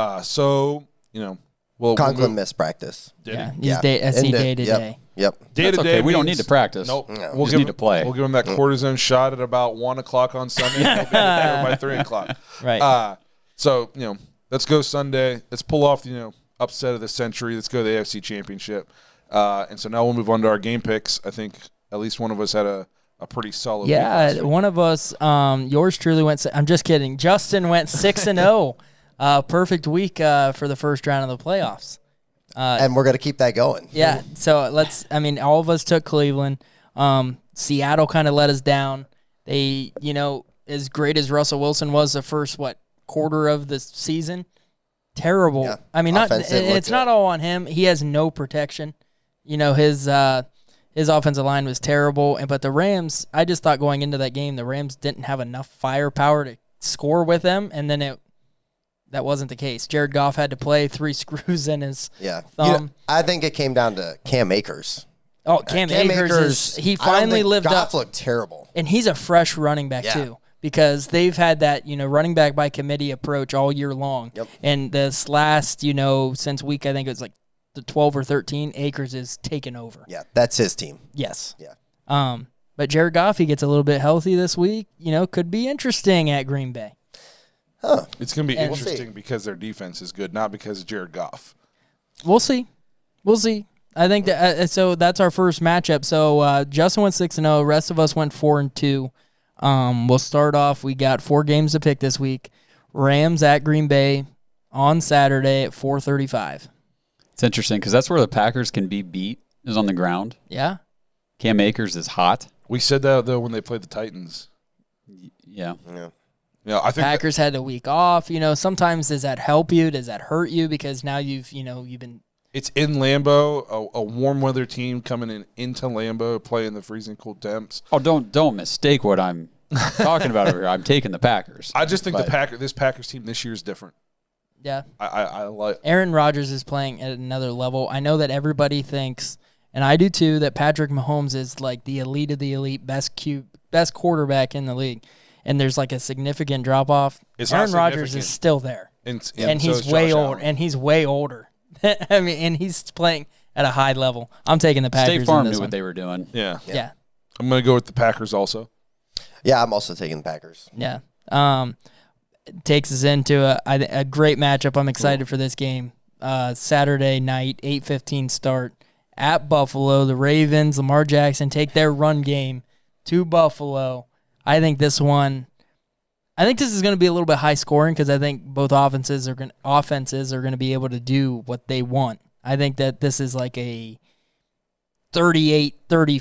Conklin missed practice. He's day to day. Yep. Day to okay. day. We don't need to practice. Nope. No. We'll just need to play. We'll give him that cortisone shot at about 1 o'clock on Sunday. He'll be there by 3 o'clock. Right. So let's go Sunday. Let's pull off the upset of the century. Let's go to the AFC Championship. And so now we'll move on to our game picks. I think at least one of us had a pretty solid week last week. One of us, yours truly went. I'm just kidding. Justin went 6-0. Perfect week for the first round of the playoffs. And we're going to keep that going. Yeah. So all of us took Cleveland. Seattle kind of let us down. They, as great as Russell Wilson was the first, quarter of the season, terrible. Yeah. I mean, it's not all on him. He has no protection. His offensive line was terrible. But the Rams, I just thought going into that game, the Rams didn't have enough firepower to score with them. And then that wasn't the case. Jared Goff had to play 3 screws in his thumb. I think it came down to Cam Akers. Oh, Cam Akers, he finally lived up. Goff looked terrible. And he's a fresh running back, too, because they've had that, running back by committee approach all year long. Yep. And this last, since week, I think it was like the 12 or 13, Akers is taken over. Yeah, that's his team. Yes. Yeah. But Jared Goff, he gets a little bit healthy this week, could be interesting at Green Bay. Huh. It's going to be interesting because their defense is good, not because of Jared Goff. We'll see. I think that so that's our first matchup. So Justin went 6-0. Rest of us went 4-2. We'll start off. We got 4 games to pick this week. Rams at Green Bay on Saturday at 4:35. It's interesting because that's where the Packers can be beat, is on the ground. Yeah. Cam Akers is hot. We said that, though, when they played the Titans. Yeah. I think Packers had a week off. Sometimes does that help you? Does that hurt you? Because now you've been. It's in Lambeau, a warm weather team coming into Lambeau, playing the freezing cold temps. Oh, don't mistake what I'm talking about over here. I'm taking the Packers. I just think this Packers team this year is different. Yeah. I like Aaron Rodgers is playing at another level. I know that everybody thinks, and I do too, that Patrick Mahomes is like the elite of the elite, best quarterback in the league. And there's like a significant drop off. Aaron Rodgers is still there, and he's way old. And he's way older. I mean, and he's playing at a high level. I'm taking the Packers. State Farm in this knew one. what they were doing. Yeah. I'm going to go with the Packers also. Yeah, I'm also taking the Packers. Yeah. Takes us into a great matchup. I'm excited for this game. Saturday night, 8:15 start at Buffalo. The Ravens, Lamar Jackson take their run game to Buffalo. I think this is going to be a little bit high scoring because I think both offenses are going to be able to do what they want. I think that this is like a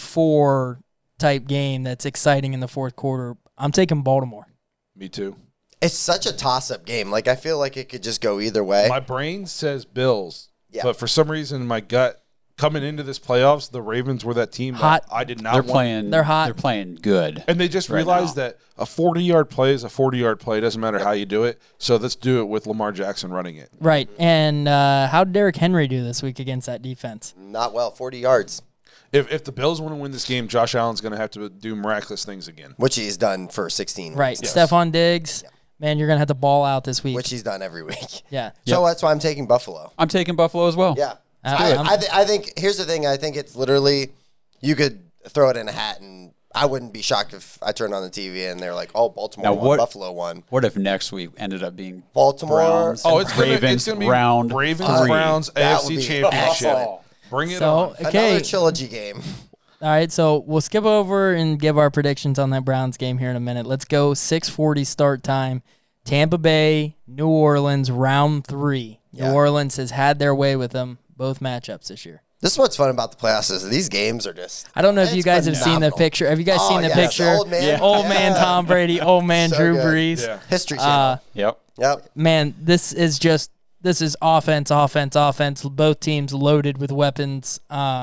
38-34 type game that's exciting in the fourth quarter. I'm taking Baltimore. Me too. It's such a toss-up game. Like, I feel like it could just go either way. My brain says Bills, Yeah. but for some reason, my gut coming into this playoffs, the Ravens were that team Hot. that I did not They're want. playing. They're hot. They're playing good. And they just right realized now. that a 40-yard play is a 40-yard play. It doesn't matter how you do it. So let's do it with Lamar Jackson running it. Right. And how did Derrick Henry do this week against that defense? Not well, 40 yards, If the Bills want to win this game, Josh Allen's going to have to do miraculous things again. which he's done for 16 Right. weeks, Stephon Diggs, man, you're going to have to ball out this week. which he's done every week. yeah. So that's why I'm taking Buffalo. I'm taking Buffalo as well. Yeah. I'm- I think here's the thing. I think it's literally you could throw it in a hat, and I wouldn't be shocked if I turned on the TV and they're like, "Oh, Baltimore Now won, what- Buffalo won." What if next week ended up being Baltimore. Browns? Oh, it's going Ravens to be round Ravens, three. Browns, That would AFC be Championship. excellent. Bring it So, on. okay. Another trilogy game. All right, so we'll skip over and give our predictions on that Browns game here in a minute. Let's go 6:40 start time. Tampa Bay, New Orleans, round 3. Yeah. New Orleans has had their way with them both matchups this year. This is what's fun about the playoffs is these games are just. I don't know if you it's guys have seen the phenomenal. picture. Have you guys seen the yes, picture? Old man, Old man Yeah. Tom Brady, old man So Drew good. Brees. Yeah. History channel. Yep. Yep. Man, this is offense. Both teams loaded with weapons.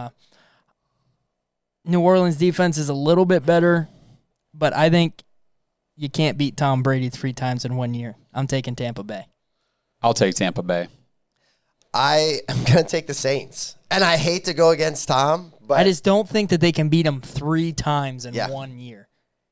New Orleans defense is a little bit better, but I think you can't beat Tom Brady 3 times in 1 year. I'm taking Tampa Bay. I'll take Tampa Bay. I am gonna take the Saints, and I hate to go against Tom, but I just don't think that they can beat him 3 times in Yeah. 1 year.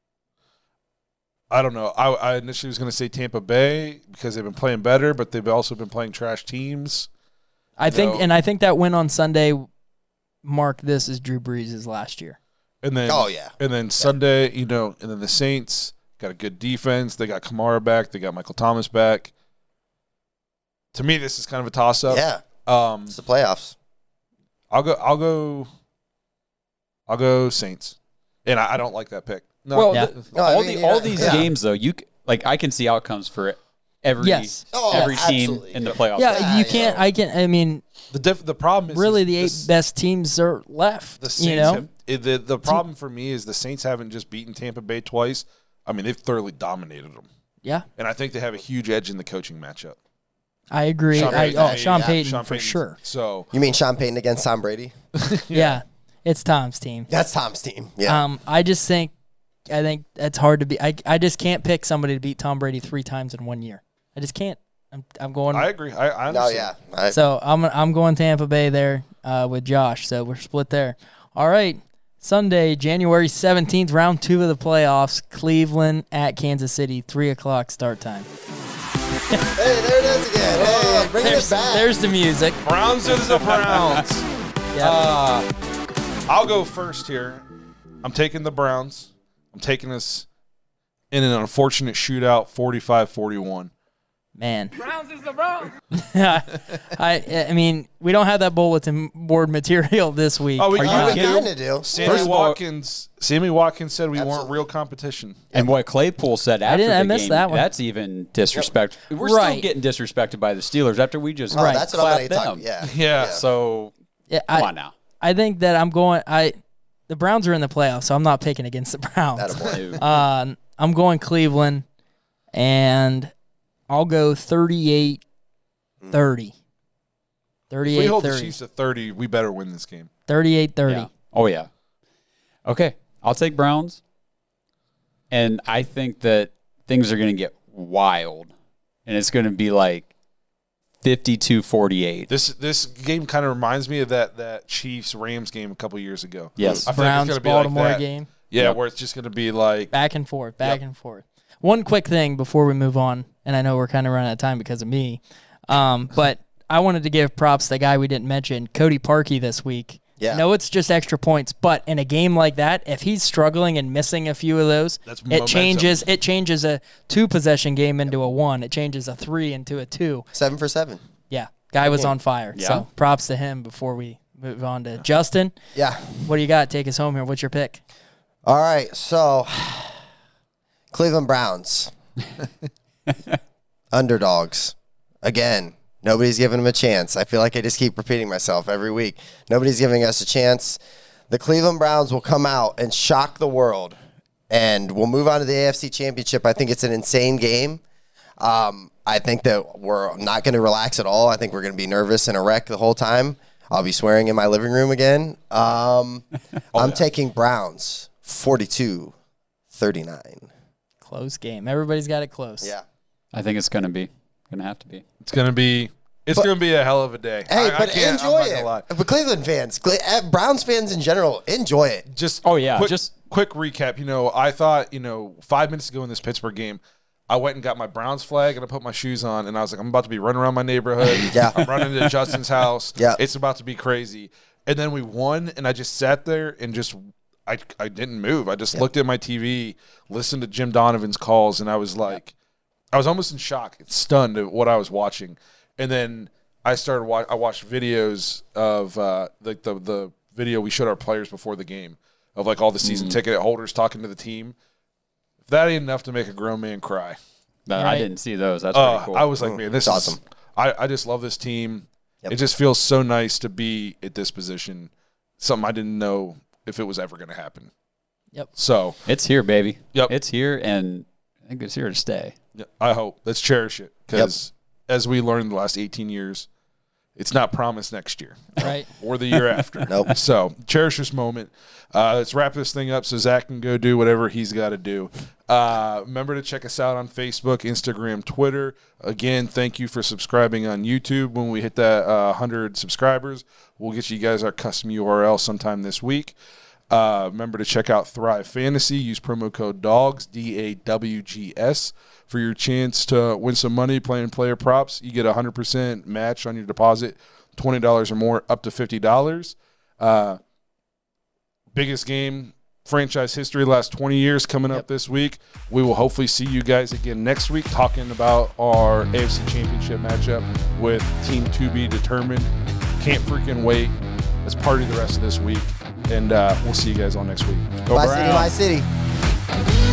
I don't know. I initially was going to say Tampa Bay because they've been playing better, but they've also been playing trash teams. I think, No. and I think that win on Sunday marked this as Drew Brees' last year. And then, Oh, yeah. And then Sunday, and then the Saints got a good defense. They got Kamara back. They got Michael Thomas back. To me, this is kind of a toss-up. yeah, Um, it's the playoffs. I'll go Saints, and I don't like that pick. No, Well, Yeah. No, I all mean, all yeah, these yeah. games though, I can see outcomes for every Yes. Oh, every team absolutely. in the playoffs. Yeah, Yeah, you can't. I mean, the problem is really, is the 8 this- best teams are left. The Saints you know, have, the problem for me is the Saints haven't just beaten Tampa Bay twice. I mean, they've thoroughly dominated them, yeah, and I think they have a huge edge in the coaching matchup. I agree. Sean Payton. Sean Yeah, Payton Sean for Payton's- sure. So You mean Sean Payton against Tom Brady? Yeah, it's Tom's team. That's Tom's team. Yeah. I think it's hard to beat. I just can't pick somebody to beat Tom Brady 3 times in 1 year. I just can't. I'm going. I agree. I no, understand. yeah. So I'm going Tampa Bay there with Josh. So we're split there. All right. Sunday, January 17th, round 2 of the playoffs. Cleveland at Kansas City, 3:00 start time. Hey, there it is again. Hey, bringing it back. There's the music. Browns are the Browns. Yeah. I'll go first here. I'm taking the Browns. I'm taking us in an unfortunate shootout, 45-41. Man. Browns is the Browns. I mean, we don't have that bulletin board material this week. Oh, we Are you kinda kidding? Kind of do. Sammy First of all- Watkins. Sammy Watkins said we weren't Absolutely. real competition. And what Claypool said after I the missed game, that one. that's even disrespect. We're Right. still getting disrespected by the Steelers after we just Oh, that's what I'm going to clapped talk. them. Yeah. Yeah. So Yeah, come on now. I think that the Browns are in the playoffs, so I'm not picking against the Browns. Attaboy. No. I'm going Cleveland, and I'll go 38-30. If we hold the 38-30. Chiefs at 30, we better win this game. 38-30. Yeah. Oh yeah. Okay, I'll take Browns. And I think that things are going to get wild, and it's going to be like 52-48. This game kind of reminds me of that Chiefs Rams game a couple years ago. Yes. I feel like it's Browns gonna be Baltimore like that. game. Yeah, Yep. where it's just going to be like Back and forth, back and forth. One quick thing before we move on, and I know we're kind of running out of time because of me, but I wanted to give props to the guy we didn't mention, Cody Parkey, this week. Yeah. No, it's just extra points, but in a game like that, if he's struggling and missing a few of those, That's it momentum. changes a 2-possession game into a 1. It changes a 3 into a 2. 7 for 7. Yeah, guy was on fire. Yeah. So props to him before we move on to Justin. Yeah. What do you got? Take us home here. What's your pick? All right. So, Cleveland Browns. Underdogs. Again, nobody's giving them a chance. I feel like I just keep repeating myself every week. Nobody's giving us a chance. The Cleveland Browns will come out and shock the world, and we'll move on to the AFC Championship. I think it's an insane game. I think that we're not going to relax at all. I think we're going to be nervous and a wreck the whole time. I'll be swearing in my living room again. I'm taking Browns 42-39. Close game. Everybody's got it close. Yeah. I think it's going to have to be. It's gonna be a hell of a day. Hey, I but can't- I'm enjoy not gonna lie. it. But Cleveland fans, Browns fans in general, enjoy it. Just quick, quick recap. I thought 5 minutes ago in this Pittsburgh game, I went and got my Browns flag and I put my shoes on and I was like, I'm about to be running around my neighborhood. Yeah. I'm running to Justin's house. Yeah. It's about to be crazy. And then we won and I just sat there and just I didn't move. I just looked at my TV, listened to Jim Donovan's calls, and I was like, I was almost in shock, stunned at what I was watching. And then I started I watched videos of like the video we showed our players before the game of like all the season ticket holders talking to the team. If that ain't enough to make a grown man cry. I didn't see those. That's pretty cool. I was like, man, this is awesome. I just love this team. Yep. It just feels so nice to be at this position. Something I didn't know if it was ever going to happen. Yep. So It's here, baby. Yep. It's here, and I think it's here to stay. I hope. Let's cherish it because as we learned the last 18 years, it's not promised next year. Right. Or the year after. Nope. So cherish this moment. Let's wrap this thing up so Zach can go do whatever he's got to do. Remember to check us out on Facebook, Instagram, Twitter. Again, thank you for subscribing on YouTube. When we hit that 100 subscribers, we'll get you guys our custom URL sometime this week. Remember to check out Thrive Fantasy. Use promo code DAWGS, DAWGS, for your chance to win some money playing player props. You get a 100% match on your deposit, $20 or more, up to $50. Biggest game, franchise history, last 20 years coming up this week. We will hopefully see you guys again next week talking about our AFC Championship matchup with Team To Be Determined. Can't freaking wait. Let's party the rest of this week. And we'll see you guys all next week. Go My Browns. city, my city.